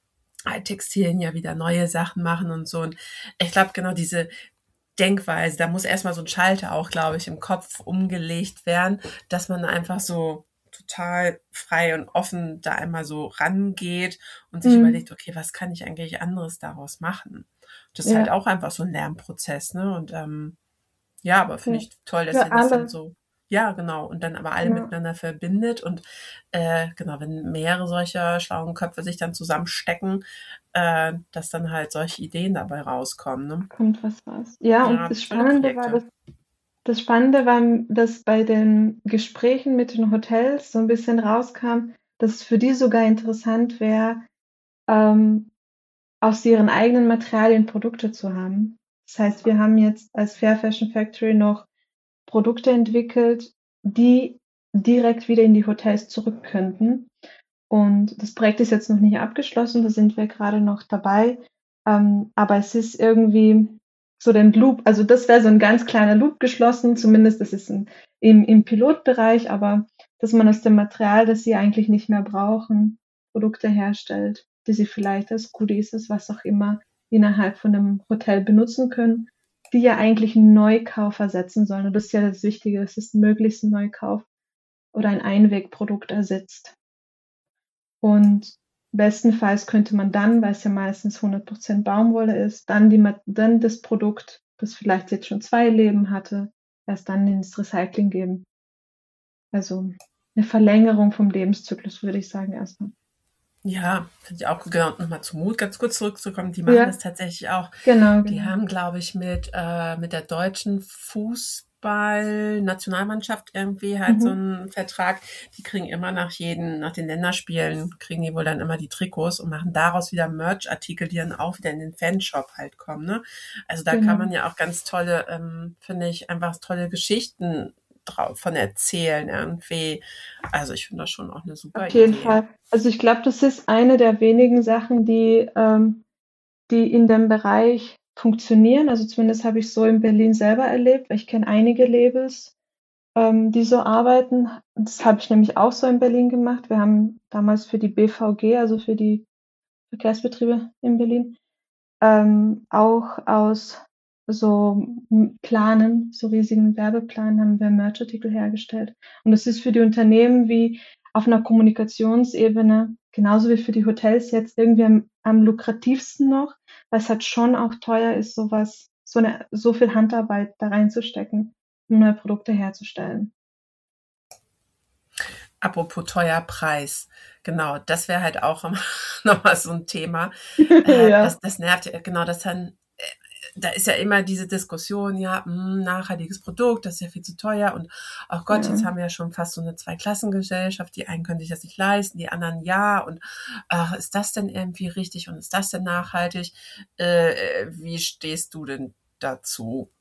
Textilien ja wieder neue Sachen machen und so. Und ich glaube, genau diese Denkweise, da muss erstmal so ein Schalter auch, glaube ich, im Kopf umgelegt werden, dass man einfach so total frei und offen da einmal so rangeht und sich mhm. überlegt, okay, was kann ich eigentlich anderes daraus machen? Das ist ja. halt auch einfach so ein Lernprozess, ne? Und ähm, ja, aber finde ja. ich toll, dass Für ihr das alle. dann so, ja, genau, und dann aber alle ja. miteinander verbindet und äh, genau, wenn mehrere solcher schlauen Köpfe sich dann zusammenstecken, äh, dass dann halt solche Ideen dabei rauskommen. Ne? Kommt was raus. Ja, ja, und das Spannende war, dass das Spannende war, dass bei den Gesprächen mit den Hotels so ein bisschen rauskam, dass es für die sogar interessant wäre, ähm, aus ihren eigenen Materialien Produkte zu haben. Das heißt, wir haben jetzt als Fair Fashion Factory noch Produkte entwickelt, die direkt wieder in die Hotels zurück könnten. Und das Projekt ist jetzt noch nicht abgeschlossen, da sind wir gerade noch dabei. Ähm, aber es ist irgendwie so den Loop, also das wäre so ein ganz kleiner Loop geschlossen, zumindest das ist ein, im, im Pilotbereich, aber dass man aus dem Material, das sie eigentlich nicht mehr brauchen, Produkte herstellt, die sie vielleicht als Goodies, als was auch immer, innerhalb von einem Hotel benutzen können. die ja eigentlich einen Neukauf ersetzen sollen. Und das ist ja das Wichtige, dass es möglichst ein Neukauf oder ein Einwegprodukt ersetzt. Und bestenfalls könnte man dann, weil es ja meistens hundert Prozent Baumwolle ist, dann, die, dann das Produkt, das vielleicht jetzt schon zwei Leben hatte, erst dann ins Recycling geben. Also eine Verlängerung vom Lebenszyklus, würde ich sagen, erstmal. Ja, finde ich auch gut. Genau, nochmal zu Mut ganz kurz zurückzukommen. Die machen Ja, das tatsächlich auch. genau, Die genau. haben, glaube ich, mit, äh, mit der deutschen Fußball-Nationalmannschaft irgendwie halt so Mhm. einen Vertrag. Die kriegen immer nach jeden, nach den Länderspielen, kriegen die wohl dann immer die Trikots und machen daraus wieder Merch-Artikel, die dann auch wieder in den Fanshop halt kommen. Ne? Also da kann Genau. man ja auch ganz tolle, ähm, finde ich, einfach tolle Geschichten drauf von erzählen irgendwie. Also ich finde das schon auch eine super Auf jeden Idee. Fall. Also ich glaube, das ist eine der wenigen Sachen, die, ähm, die in dem Bereich funktionieren. Also zumindest habe ich so in Berlin selber erlebt, weil ich kenne einige Labels, ähm, die so arbeiten. Das habe ich nämlich auch so in Berlin gemacht. Wir haben damals für die B V G, also für die Verkehrsbetriebe in Berlin, ähm, auch aus so m- Planen, so riesigen Werbeplanen haben wir Merchartikel hergestellt. Und das ist für die Unternehmen wie auf einer Kommunikationsebene, genauso wie für die Hotels jetzt irgendwie am, am lukrativsten noch, weil es halt schon auch teuer ist, sowas, so eine, so viel Handarbeit da reinzustecken, um neue Produkte herzustellen. Apropos teuer Preis. Genau, das wäre halt auch immer nochmal so ein Thema. Äh, Ja, das, das nervt ja, genau, das dann, äh, da ist ja immer diese Diskussion, ja, mh, nachhaltiges Produkt, das ist ja viel zu teuer und ach Gott, ja. jetzt haben wir ja schon fast so eine Zweiklassengesellschaft, die einen können sich das nicht leisten, die anderen ja und ach, ist das denn irgendwie richtig und ist das denn nachhaltig? Äh, äh, wie stehst du denn dazu?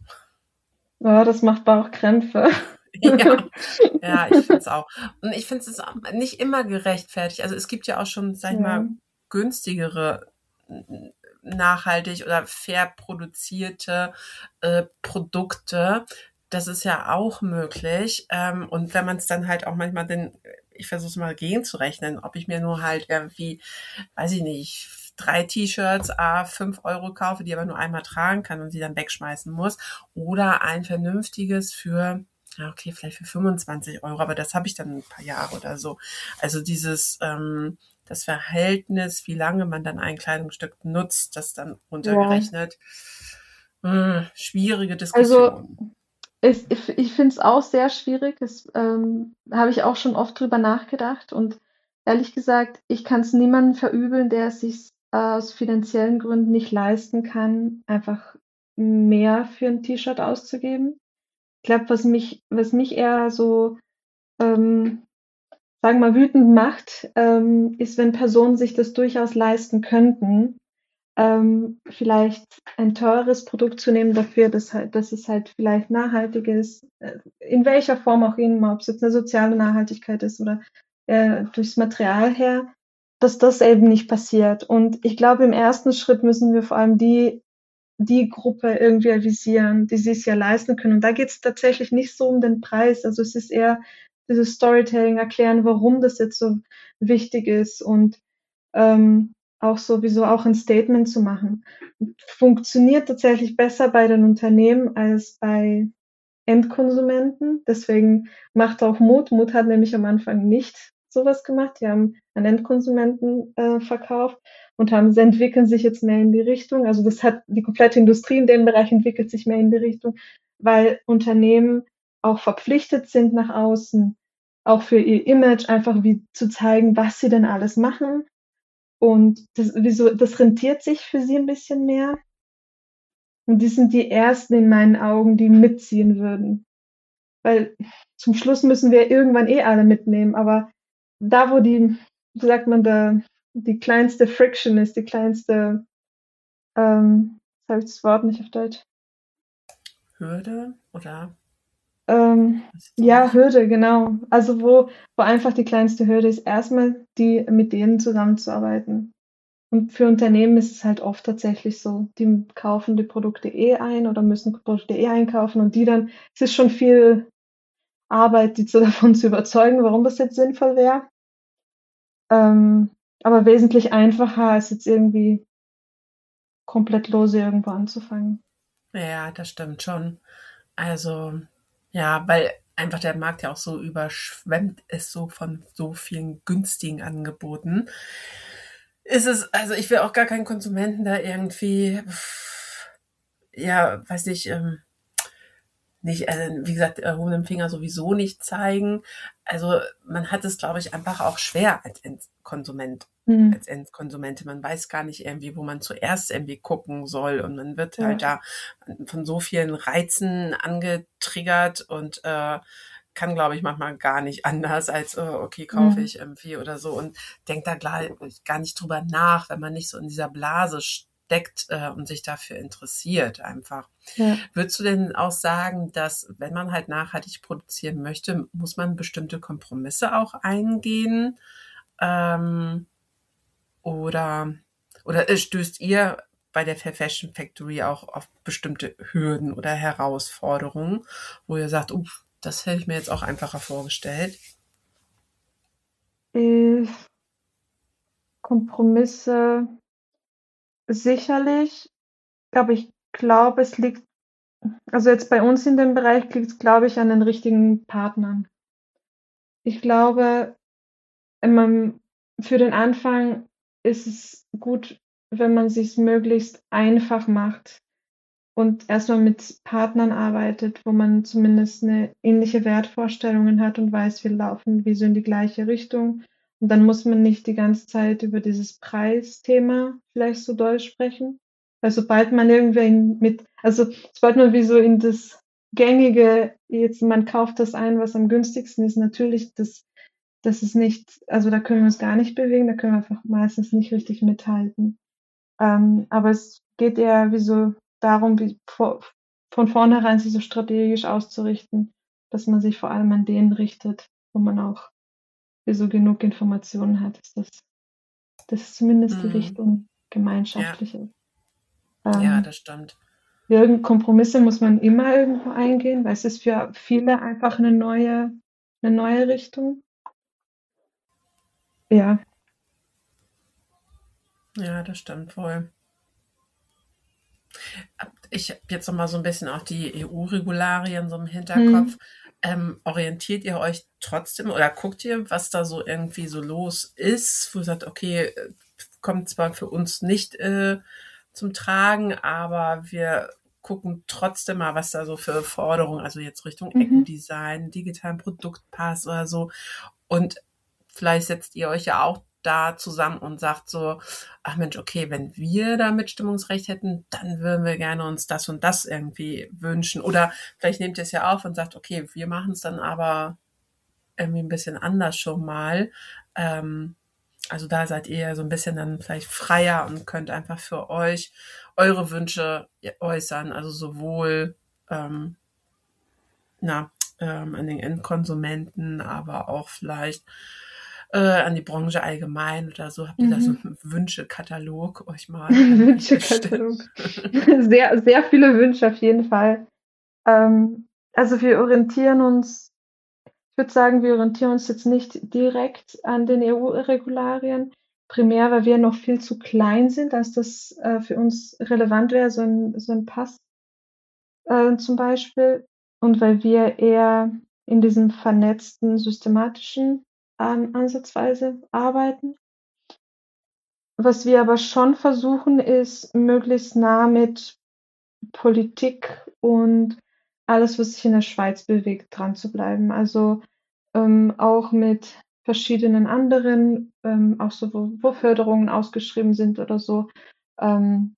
Ja, das macht Bauchkrämpfe. Ja, ja, ich finde es auch. Und ich finde es auch nicht immer gerechtfertigt. Also es gibt ja auch schon, sag ich Ja, mal, günstigere, n- nachhaltig oder fair produzierte äh, Produkte. Das ist ja auch möglich. Ähm, und wenn man es dann halt auch manchmal den, ich versuche es mal gegenzurechnen, ob ich mir nur halt irgendwie, weiß ich nicht, drei T-Shirts a fünf Euro kaufe, die aber nur einmal tragen kann und sie dann wegschmeißen muss, oder ein vernünftiges für, ja, okay, vielleicht für fünfundzwanzig Euro, aber das habe ich dann ein paar Jahre oder so. Also dieses, ähm, das Verhältnis, wie lange man dann ein Kleidungsstück nutzt, das dann ja. runtergerechnet. Hm, schwierige Also Diskussion. ich, ich, ich finde es auch sehr schwierig. Das ähm, habe ich auch schon oft drüber nachgedacht. Und ehrlich gesagt, ich kann es niemandem verübeln, der es sich äh, aus finanziellen Gründen nicht leisten kann, einfach mehr für ein T-Shirt auszugeben. Ich glaube, was mich, was mich eher so, ähm, sagen wir mal, wütend macht, ähm, ist, wenn Personen sich das durchaus leisten könnten, ähm, vielleicht ein teures Produkt zu nehmen dafür, dass, halt, dass es halt vielleicht nachhaltig ist, äh, in welcher Form auch immer, ob es jetzt eine soziale Nachhaltigkeit ist oder äh, durchs Material her, dass das eben nicht passiert. Und ich glaube, im ersten Schritt müssen wir vor allem die, die Gruppe irgendwie avisieren, die sich es ja leisten können. Und da geht es tatsächlich nicht so um den Preis. Also es ist eher dieses Storytelling, erklären, warum das jetzt so wichtig ist und ähm, auch sowieso auch ein Statement zu machen. Funktioniert tatsächlich besser bei den Unternehmen als bei Endkonsumenten. Deswegen macht auch Mut. Mut hat nämlich am Anfang nicht sowas gemacht. Die haben an Endkonsumenten äh, verkauft und haben, sie entwickeln sich jetzt mehr in die Richtung. Also das hat die komplette Industrie in dem Bereich entwickelt sich mehr in die Richtung, weil Unternehmen auch verpflichtet sind nach außen, auch für ihr Image einfach wie zu zeigen, was sie denn alles machen. Und das, wieso, das rentiert sich für sie ein bisschen mehr. Und die sind die Ersten in meinen Augen, die mitziehen würden. Weil zum Schluss müssen wir irgendwann eh alle mitnehmen. Aber da, wo die, wie sagt man da, die kleinste Friction ist, die kleinste, ähm, jetzt habe ich das Wort nicht auf Deutsch. Hürde oder Ähm, weiß ich auch ja, nicht. Hürde, genau. Also wo, wo einfach die kleinste Hürde ist, erstmal die mit denen zusammenzuarbeiten. Und für Unternehmen ist es halt oft tatsächlich so, die kaufen die Produkte eh ein oder müssen Produkte eh einkaufen und die dann, es ist schon viel Arbeit, die zu, davon zu überzeugen, warum das jetzt sinnvoll wäre. Ähm, aber wesentlich einfacher, als jetzt irgendwie komplett lose irgendwo anzufangen. Ja, das stimmt schon. Also, ja, weil einfach der Markt ja auch so überschwemmt ist, so von so vielen günstigen Angeboten. Ist es, also ich will auch gar keinen Konsumenten da irgendwie, pff, ja, weiß nicht, ähm, nicht, also wie gesagt, erhobenen Finger sowieso nicht zeigen. Also man hat es, glaube ich, einfach auch schwer als Endkonsument, Mhm. als Endkonsumentin. Man weiß gar nicht irgendwie, wo man zuerst irgendwie gucken soll. Und man wird halt Ja. da von so vielen Reizen angetriggert und äh, kann, glaube ich, manchmal gar nicht anders als, äh, okay, kaufe Mhm. ich irgendwie oder so und denkt da gar, gar nicht drüber nach, wenn man nicht so in dieser Blase steckt äh, und sich dafür interessiert einfach. Ja. Würdest du denn auch sagen, dass wenn man halt nachhaltig produzieren möchte, muss man bestimmte Kompromisse auch eingehen? Ähm, oder, oder stößt ihr bei der Fair Fashion Factory auch auf bestimmte Hürden oder Herausforderungen, wo ihr sagt, uff, das hätte ich mir jetzt auch einfacher vorgestellt? Äh, Kompromisse sicherlich, aber ich glaube, es liegt, also jetzt bei uns in dem Bereich liegt es, glaube ich, an den richtigen Partnern. Ich glaube, man, für den Anfang ist es gut, wenn man sich möglichst einfach macht und erstmal mit Partnern arbeitet, wo man zumindest eine ähnliche Wertvorstellungen hat und weiß, wir laufen wie so in die gleiche Richtung. Und dann muss man nicht die ganze Zeit über dieses Preisthema vielleicht so doll sprechen. Weil sobald man irgendwen mit, also sobald man wie so in das gängige, jetzt man kauft das ein, was am günstigsten ist, natürlich, das, das ist nicht, also da können wir uns gar nicht bewegen, da können wir einfach meistens nicht richtig mithalten. Ähm, aber es geht eher wie so darum, wie vor, von vornherein sich so strategisch auszurichten, dass man sich vor allem an denen richtet, wo man auch wie so genug Informationen hat, dass das, das ist zumindest die Hm, Richtung ja, gemeinschaftliche. ja, Ähm, das stimmt. irgend Kompromisse muss man immer irgendwo eingehen, weil es ist für viele einfach eine neue, eine neue Richtung. Ja. Ja, das stimmt wohl. Ich habe jetzt noch mal so ein bisschen auch die E U-Regularien so im Hm. Hinterkopf. Ähm, orientiert ihr euch trotzdem oder guckt ihr, was da so irgendwie so los ist, wo ihr sagt, okay, äh, kommt zwar für uns nicht äh, zum Tragen, aber wir gucken trotzdem mal, was da so für Forderungen, also jetzt Richtung Mhm. Eco-Design, digitalen Produktpass oder so. Und vielleicht setzt ihr euch ja auch da zusammen und sagt so, ach Mensch, okay, wenn wir da Mitstimmungsrecht hätten, dann würden wir gerne uns das und das irgendwie wünschen. Oder vielleicht nehmt ihr es ja auf und sagt, okay, wir machen es dann aber irgendwie ein bisschen anders schon mal. Ähm, also da seid ihr ja so ein bisschen dann vielleicht freier und könnt einfach für euch eure Wünsche äußern. Also sowohl ähm, na, ähm, an den Endkonsumenten, aber auch vielleicht äh, an die Branche allgemein oder so. Habt ihr da so Mhm. einen Wünschekatalog euch mal irgendwie erstellt? Wünschekatalog. Sehr, sehr viele Wünsche auf jeden Fall. Ähm, also wir orientieren uns, ich würde sagen, wir orientieren uns jetzt nicht direkt an den E U-Regularien, primär, weil wir noch viel zu klein sind, dass das äh, für uns relevant wäre, so ein, so ein Pass äh, zum Beispiel, und weil wir eher in diesem vernetzten, systematischen ähm, Ansatzweise arbeiten. Was wir aber schon versuchen, ist, möglichst nah mit Politik und alles, was sich in der Schweiz bewegt, dran zu bleiben. Also ähm, auch mit verschiedenen anderen, ähm, auch so, wo, wo Förderungen ausgeschrieben sind oder so. Ähm,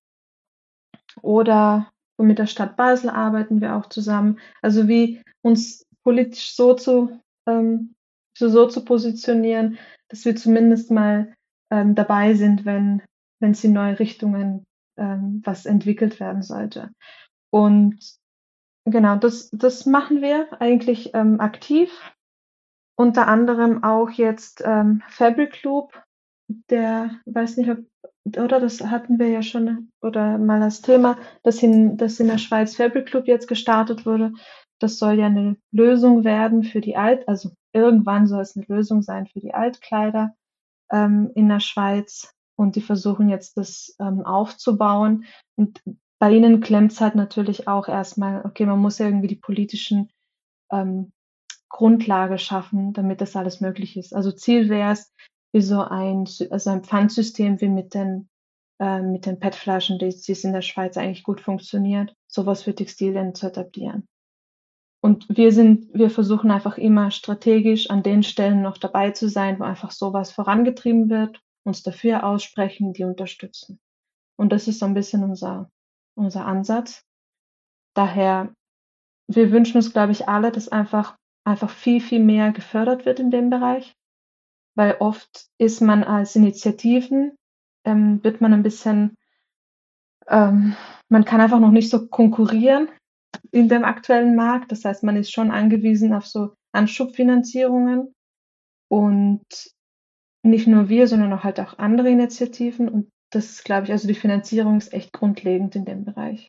oder mit der Stadt Basel arbeiten wir auch zusammen. Also wie uns politisch so zu, ähm, so, so zu positionieren, dass wir zumindest mal ähm, dabei sind, wenn, wenn es in neue Richtungen ähm, was entwickelt werden sollte. Und genau, das, das machen wir eigentlich ähm, aktiv. Unter anderem auch jetzt ähm, Fabric Loop, der, weiß nicht, ob, oder das hatten wir ja schon, oder mal als Thema, dass in, dass in der Schweiz Fabric Loop jetzt gestartet wurde. Das soll ja eine Lösung werden für die Alt, also irgendwann soll es eine Lösung sein für die Altkleider ähm, in der Schweiz. Und die versuchen jetzt das ähm, aufzubauen. Und bei ihnen klemmt es halt natürlich auch erstmal, okay, man muss ja irgendwie die politischen ähm, Grundlage schaffen, damit das alles möglich ist. Also Ziel wäre es, wie so ein, Sy- also ein Pfandsystem wie mit den, äh, mit den P E T-Flaschen, die, die es in der Schweiz eigentlich gut funktioniert, sowas für Textilien zu etablieren. Und wir sind, wir versuchen einfach immer strategisch an den Stellen noch dabei zu sein, wo einfach sowas vorangetrieben wird, uns dafür aussprechen, die unterstützen. Und das ist so ein bisschen unser, unser Ansatz. Daher, wir wünschen uns, glaube ich, alle, dass einfach, einfach viel, viel mehr gefördert wird in dem Bereich, weil oft ist man als Initiativen, ähm, wird man ein bisschen, ähm, man kann einfach noch nicht so konkurrieren in dem aktuellen Markt. Das heißt, man ist schon angewiesen auf so Anschubfinanzierungen und nicht nur wir, sondern auch halt auch andere Initiativen. Und das ist, glaube ich, also die Finanzierung ist echt grundlegend in dem Bereich.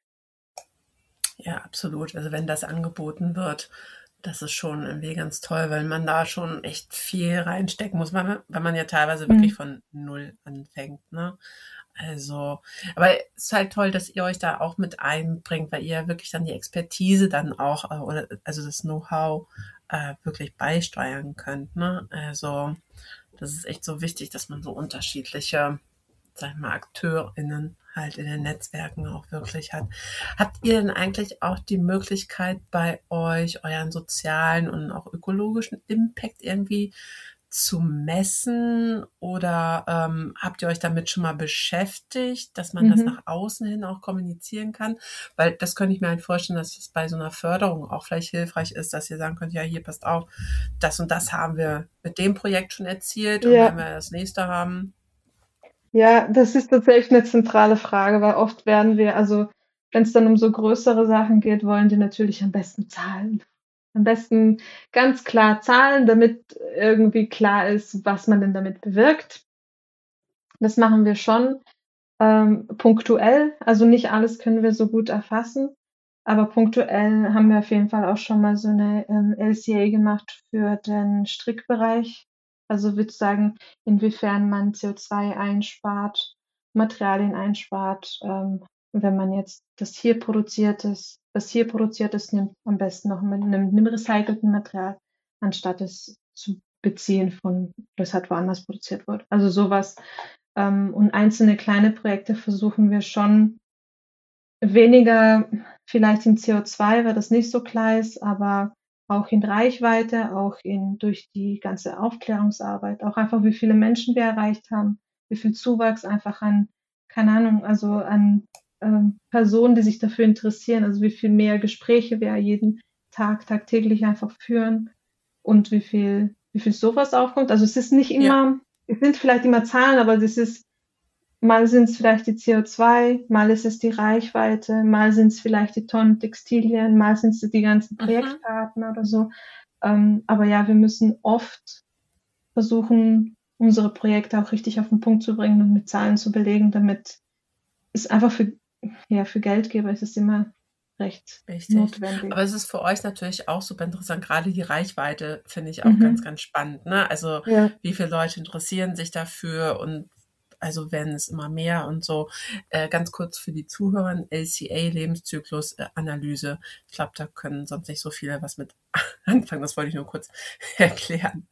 Ja, absolut. Also wenn das angeboten wird, das ist schon irgendwie ganz toll, weil man da schon echt viel reinstecken muss, weil man, weil man ja teilweise wirklich Mhm. von null anfängt, ne? Also, aber es ist halt toll, dass ihr euch da auch mit einbringt, weil ihr wirklich dann die Expertise dann auch, äh, oder also das Know-how äh, wirklich beisteuern könnt, ne? Also, das ist echt so wichtig, dass man so unterschiedliche, sag ich mal, AkteurInnen halt in den Netzwerken auch wirklich hat. Habt ihr denn eigentlich auch die Möglichkeit, bei euch euren sozialen und auch ökologischen Impact irgendwie zu messen oder ähm, habt ihr euch damit schon mal beschäftigt, dass man das Mhm. nach außen hin auch kommunizieren kann? Weil das könnte ich mir halt vorstellen, dass es bei so einer Förderung auch vielleicht hilfreich ist, dass ihr sagen könnt, ja, hier passt auf, das und das haben wir mit dem Projekt schon erzielt und wenn Ja, wir das nächste haben. ja, das ist tatsächlich eine zentrale Frage, weil oft werden wir, also wenn es dann um so größere Sachen geht, wollen die natürlich am besten Zahlen. Am besten ganz klar Zahlen, damit irgendwie klar ist, was man denn damit bewirkt. Das machen wir schon ähm, punktuell. Also nicht alles können wir so gut erfassen, aber punktuell haben wir auf jeden Fall auch schon mal so eine ähm, L C A gemacht für den Strickbereich. Also würde sagen, inwiefern man C O zwei einspart, Materialien einspart, ähm, wenn man jetzt das hier produziertes, das hier produziertes nimmt, am besten noch mit einem, einem recycelten Material, anstatt es zu beziehen von, das hat woanders produziert wurde. Also sowas. Ähm, und einzelne kleine Projekte versuchen wir schon weniger vielleicht in C O zwei, weil das nicht so klar ist, aber auch in Reichweite, auch in durch die ganze Aufklärungsarbeit, auch einfach wie viele Menschen wir erreicht haben, wie viel Zuwachs einfach an, keine Ahnung, also an ähm, Personen, die sich dafür interessieren, also wie viel mehr Gespräche wir jeden Tag tagtäglich einfach führen und wie viel, wie viel sowas aufkommt. Also es ist nicht Ja. immer, es sind vielleicht immer Zahlen, aber es ist mal sind es vielleicht die C O zwei, mal ist es die Reichweite, mal sind es vielleicht die Tonnen Textilien, mal sind es die ganzen Mhm. Projektpartner oder so. Ähm, aber ja, wir müssen oft versuchen, unsere Projekte auch richtig auf den Punkt zu bringen und mit Zahlen zu belegen, damit es einfach für, ja, für Geldgeber ist es immer recht Richtig. notwendig. Aber es ist für euch natürlich auch super interessant. Gerade die Reichweite finde ich auch ganz, Mhm. ganz spannend. Ne? Also Ja. wie viele Leute interessieren sich dafür und also werden es immer mehr und so. Äh, ganz kurz für die Zuhörer, L C A, Lebenszyklusanalyse. Ich glaube, da können sonst nicht so viele was mit anfangen. Das wollte ich nur kurz erklären.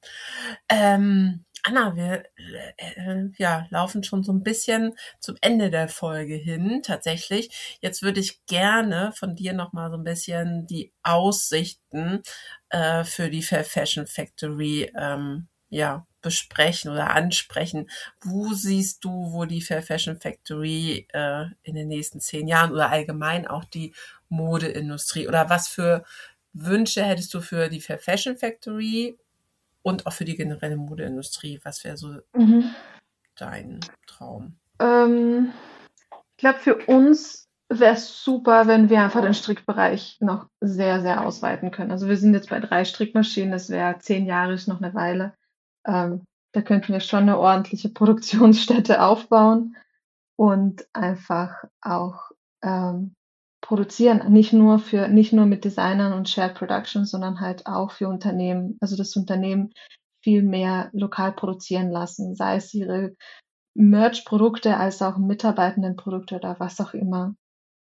Ähm, Anna, wir äh, ja, laufen schon so ein bisschen zum Ende der Folge hin, tatsächlich. Jetzt würde ich gerne von dir noch mal so ein bisschen die Aussichten äh, für die Fair Fashion Factory ähm, ja, besprechen oder ansprechen. Wo siehst du, wo die Fair Fashion Factory äh, in den nächsten zehn Jahren oder allgemein auch die Modeindustrie oder was für Wünsche hättest du für die Fair Fashion Factory und auch für die generelle Modeindustrie? Was wäre so Mhm. dein Traum? Ähm, ich glaube, für uns wäre es super, wenn wir einfach den Strickbereich noch sehr, sehr ausweiten können. Also wir sind jetzt bei drei Strickmaschinen, das wäre zehn Jahre, ist noch eine Weile. Ähm, da könnten wir schon eine ordentliche Produktionsstätte aufbauen und einfach auch ähm, produzieren. Nicht nur für, nicht nur mit Designern und Shared Production, sondern halt auch für Unternehmen. Also das Unternehmen viel mehr lokal produzieren lassen, sei es ihre Merch-Produkte als auch Mitarbeitendenprodukte oder was auch immer.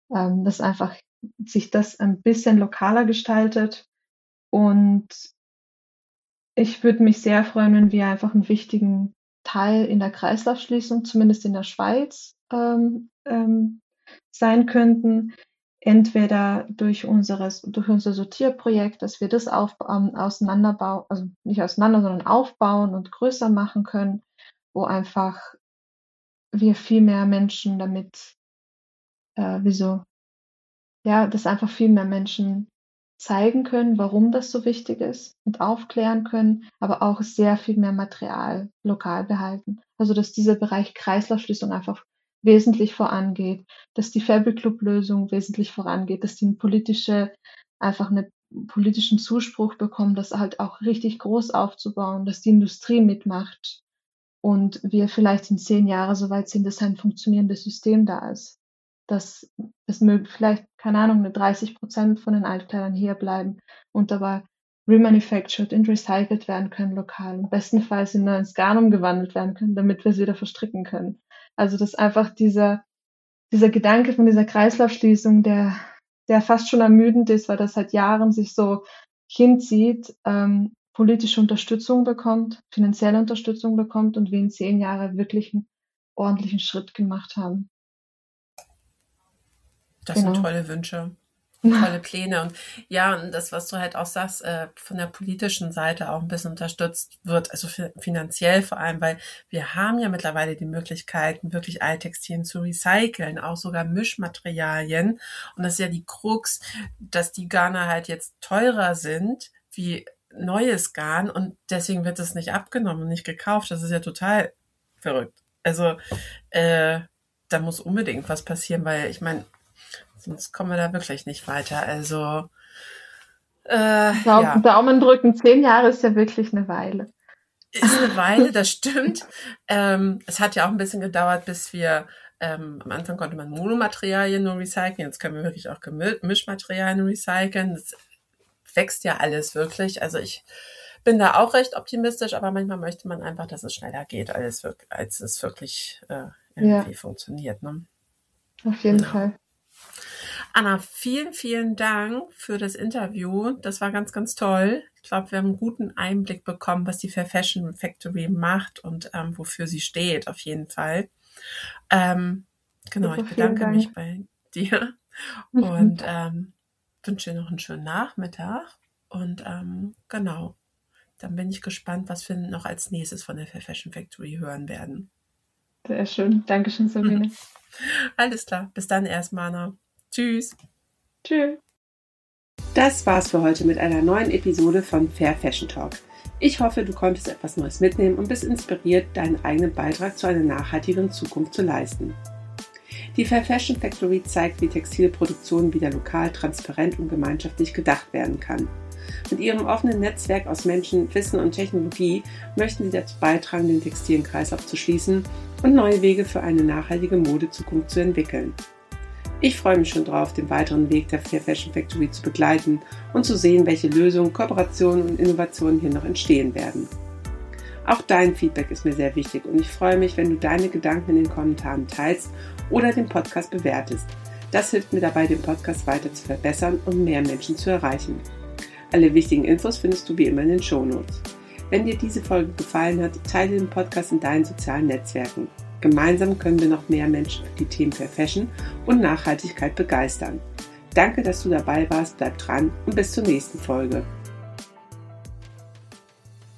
ähm, dass einfach sich das ein bisschen lokaler gestaltet. Und ich würde mich sehr freuen, wenn wir einfach einen wichtigen Teil in der Kreislaufschließung, zumindest in der Schweiz, ähm, ähm, sein könnten. Entweder durch unseres, durch unser Sortierprojekt, dass wir das auf, ähm, auseinanderbauen, also nicht auseinander, sondern aufbauen und größer machen können, wo einfach wir viel mehr Menschen damit, äh, wieso, ja, dass einfach viel mehr Menschen zeigen können, warum das so wichtig ist und aufklären können, aber auch sehr viel mehr Material lokal behalten. Also dass dieser Bereich Kreislaufschließung einfach wesentlich vorangeht, dass die Fabric Club Lösung wesentlich vorangeht, dass die eine politische, einfach einen politischen Zuspruch bekommen, das halt auch richtig groß aufzubauen, dass die Industrie mitmacht und wir vielleicht in zehn Jahren so weit sind, dass ein funktionierendes System da ist. Dass es mögen vielleicht, keine Ahnung, eine dreißig Prozent von den Altkleidern hier bleiben und dabei remanufactured und recycelt werden können lokal. Im bestenfalls in neues Garn umgewandelt werden können, damit wir es wieder verstricken können. Also dass einfach dieser, dieser Gedanke von dieser Kreislaufschließung, der, der fast schon ermüdend ist, weil das seit Jahren sich so hinzieht, ähm, politische Unterstützung bekommt, finanzielle Unterstützung bekommt und wir in zehn Jahren wirklich einen ordentlichen Schritt gemacht haben. Das genau. sind tolle Wünsche, tolle Pläne. Und ja, und das, was du halt auch sagst, äh, von der politischen Seite auch ein bisschen unterstützt wird, also finanziell vor allem, weil wir haben ja mittlerweile die Möglichkeiten, wirklich Alttextilien zu recyceln, auch sogar Mischmaterialien. Und das ist ja die Krux, dass die Garne halt jetzt teurer sind wie neues Garn und deswegen wird es nicht abgenommen und nicht gekauft. Das ist ja total verrückt. Also äh, da muss unbedingt was passieren, weil ich meine, sonst kommen wir da wirklich nicht weiter. Also äh, Daumen, ja. Daumen drücken, zehn Jahre ist ja wirklich eine Weile. Ist eine Weile, das stimmt. ähm, es hat ja auch ein bisschen gedauert, bis wir ähm, am Anfang konnte man Monomaterialien nur recyceln. Jetzt können wir wirklich auch Mischmaterialien recyceln. Das wächst ja alles wirklich. Also ich bin da auch recht optimistisch, aber manchmal möchte man einfach, dass es schneller geht, als, als es wirklich äh, irgendwie ja. funktioniert. Ne? Auf jeden ja. Fall. Anna, vielen, vielen Dank für das Interview. Das war ganz, ganz toll. Ich glaube, wir haben einen guten Einblick bekommen, was die Fair Fashion Factory macht und ähm, wofür sie steht, auf jeden Fall. Ähm, genau, Super, ich bedanke mich bei dir und ähm, wünsche dir noch einen schönen Nachmittag. Und ähm, genau, dann bin ich gespannt, was wir noch als nächstes von der Fair Fashion Factory hören werden. Sehr schön. Dankeschön, Sabine. Alles klar. Bis dann erstmal, Anna. Tschüss. Tschüss. Das war's für heute mit einer neuen Episode von Fair Fashion Talk. Ich hoffe, du konntest etwas Neues mitnehmen und bist inspiriert, deinen eigenen Beitrag zu einer nachhaltigeren Zukunft zu leisten. Die Fair Fashion Factory zeigt, wie Textilproduktion wieder lokal, transparent und gemeinschaftlich gedacht werden kann. Mit ihrem offenen Netzwerk aus Menschen, Wissen und Technologie möchten sie dazu beitragen, den Textilienkreislauf zu schließen und neue Wege für eine nachhaltige Modezukunft zu entwickeln. Ich freue mich schon drauf, den weiteren Weg der Fair Fashion Factory zu begleiten und zu sehen, welche Lösungen, Kooperationen und Innovationen hier noch entstehen werden. Auch dein Feedback ist mir sehr wichtig und ich freue mich, wenn du deine Gedanken in den Kommentaren teilst oder den Podcast bewertest. Das hilft mir dabei, den Podcast weiter zu verbessern und mehr Menschen zu erreichen. Alle wichtigen Infos findest du wie immer in den Shownotes. Wenn dir diese Folge gefallen hat, teile den Podcast in deinen sozialen Netzwerken. Gemeinsam können wir noch mehr Menschen für die Themen Fair Fashion und Nachhaltigkeit begeistern. Danke, dass du dabei warst, bleib dran und bis zur nächsten Folge.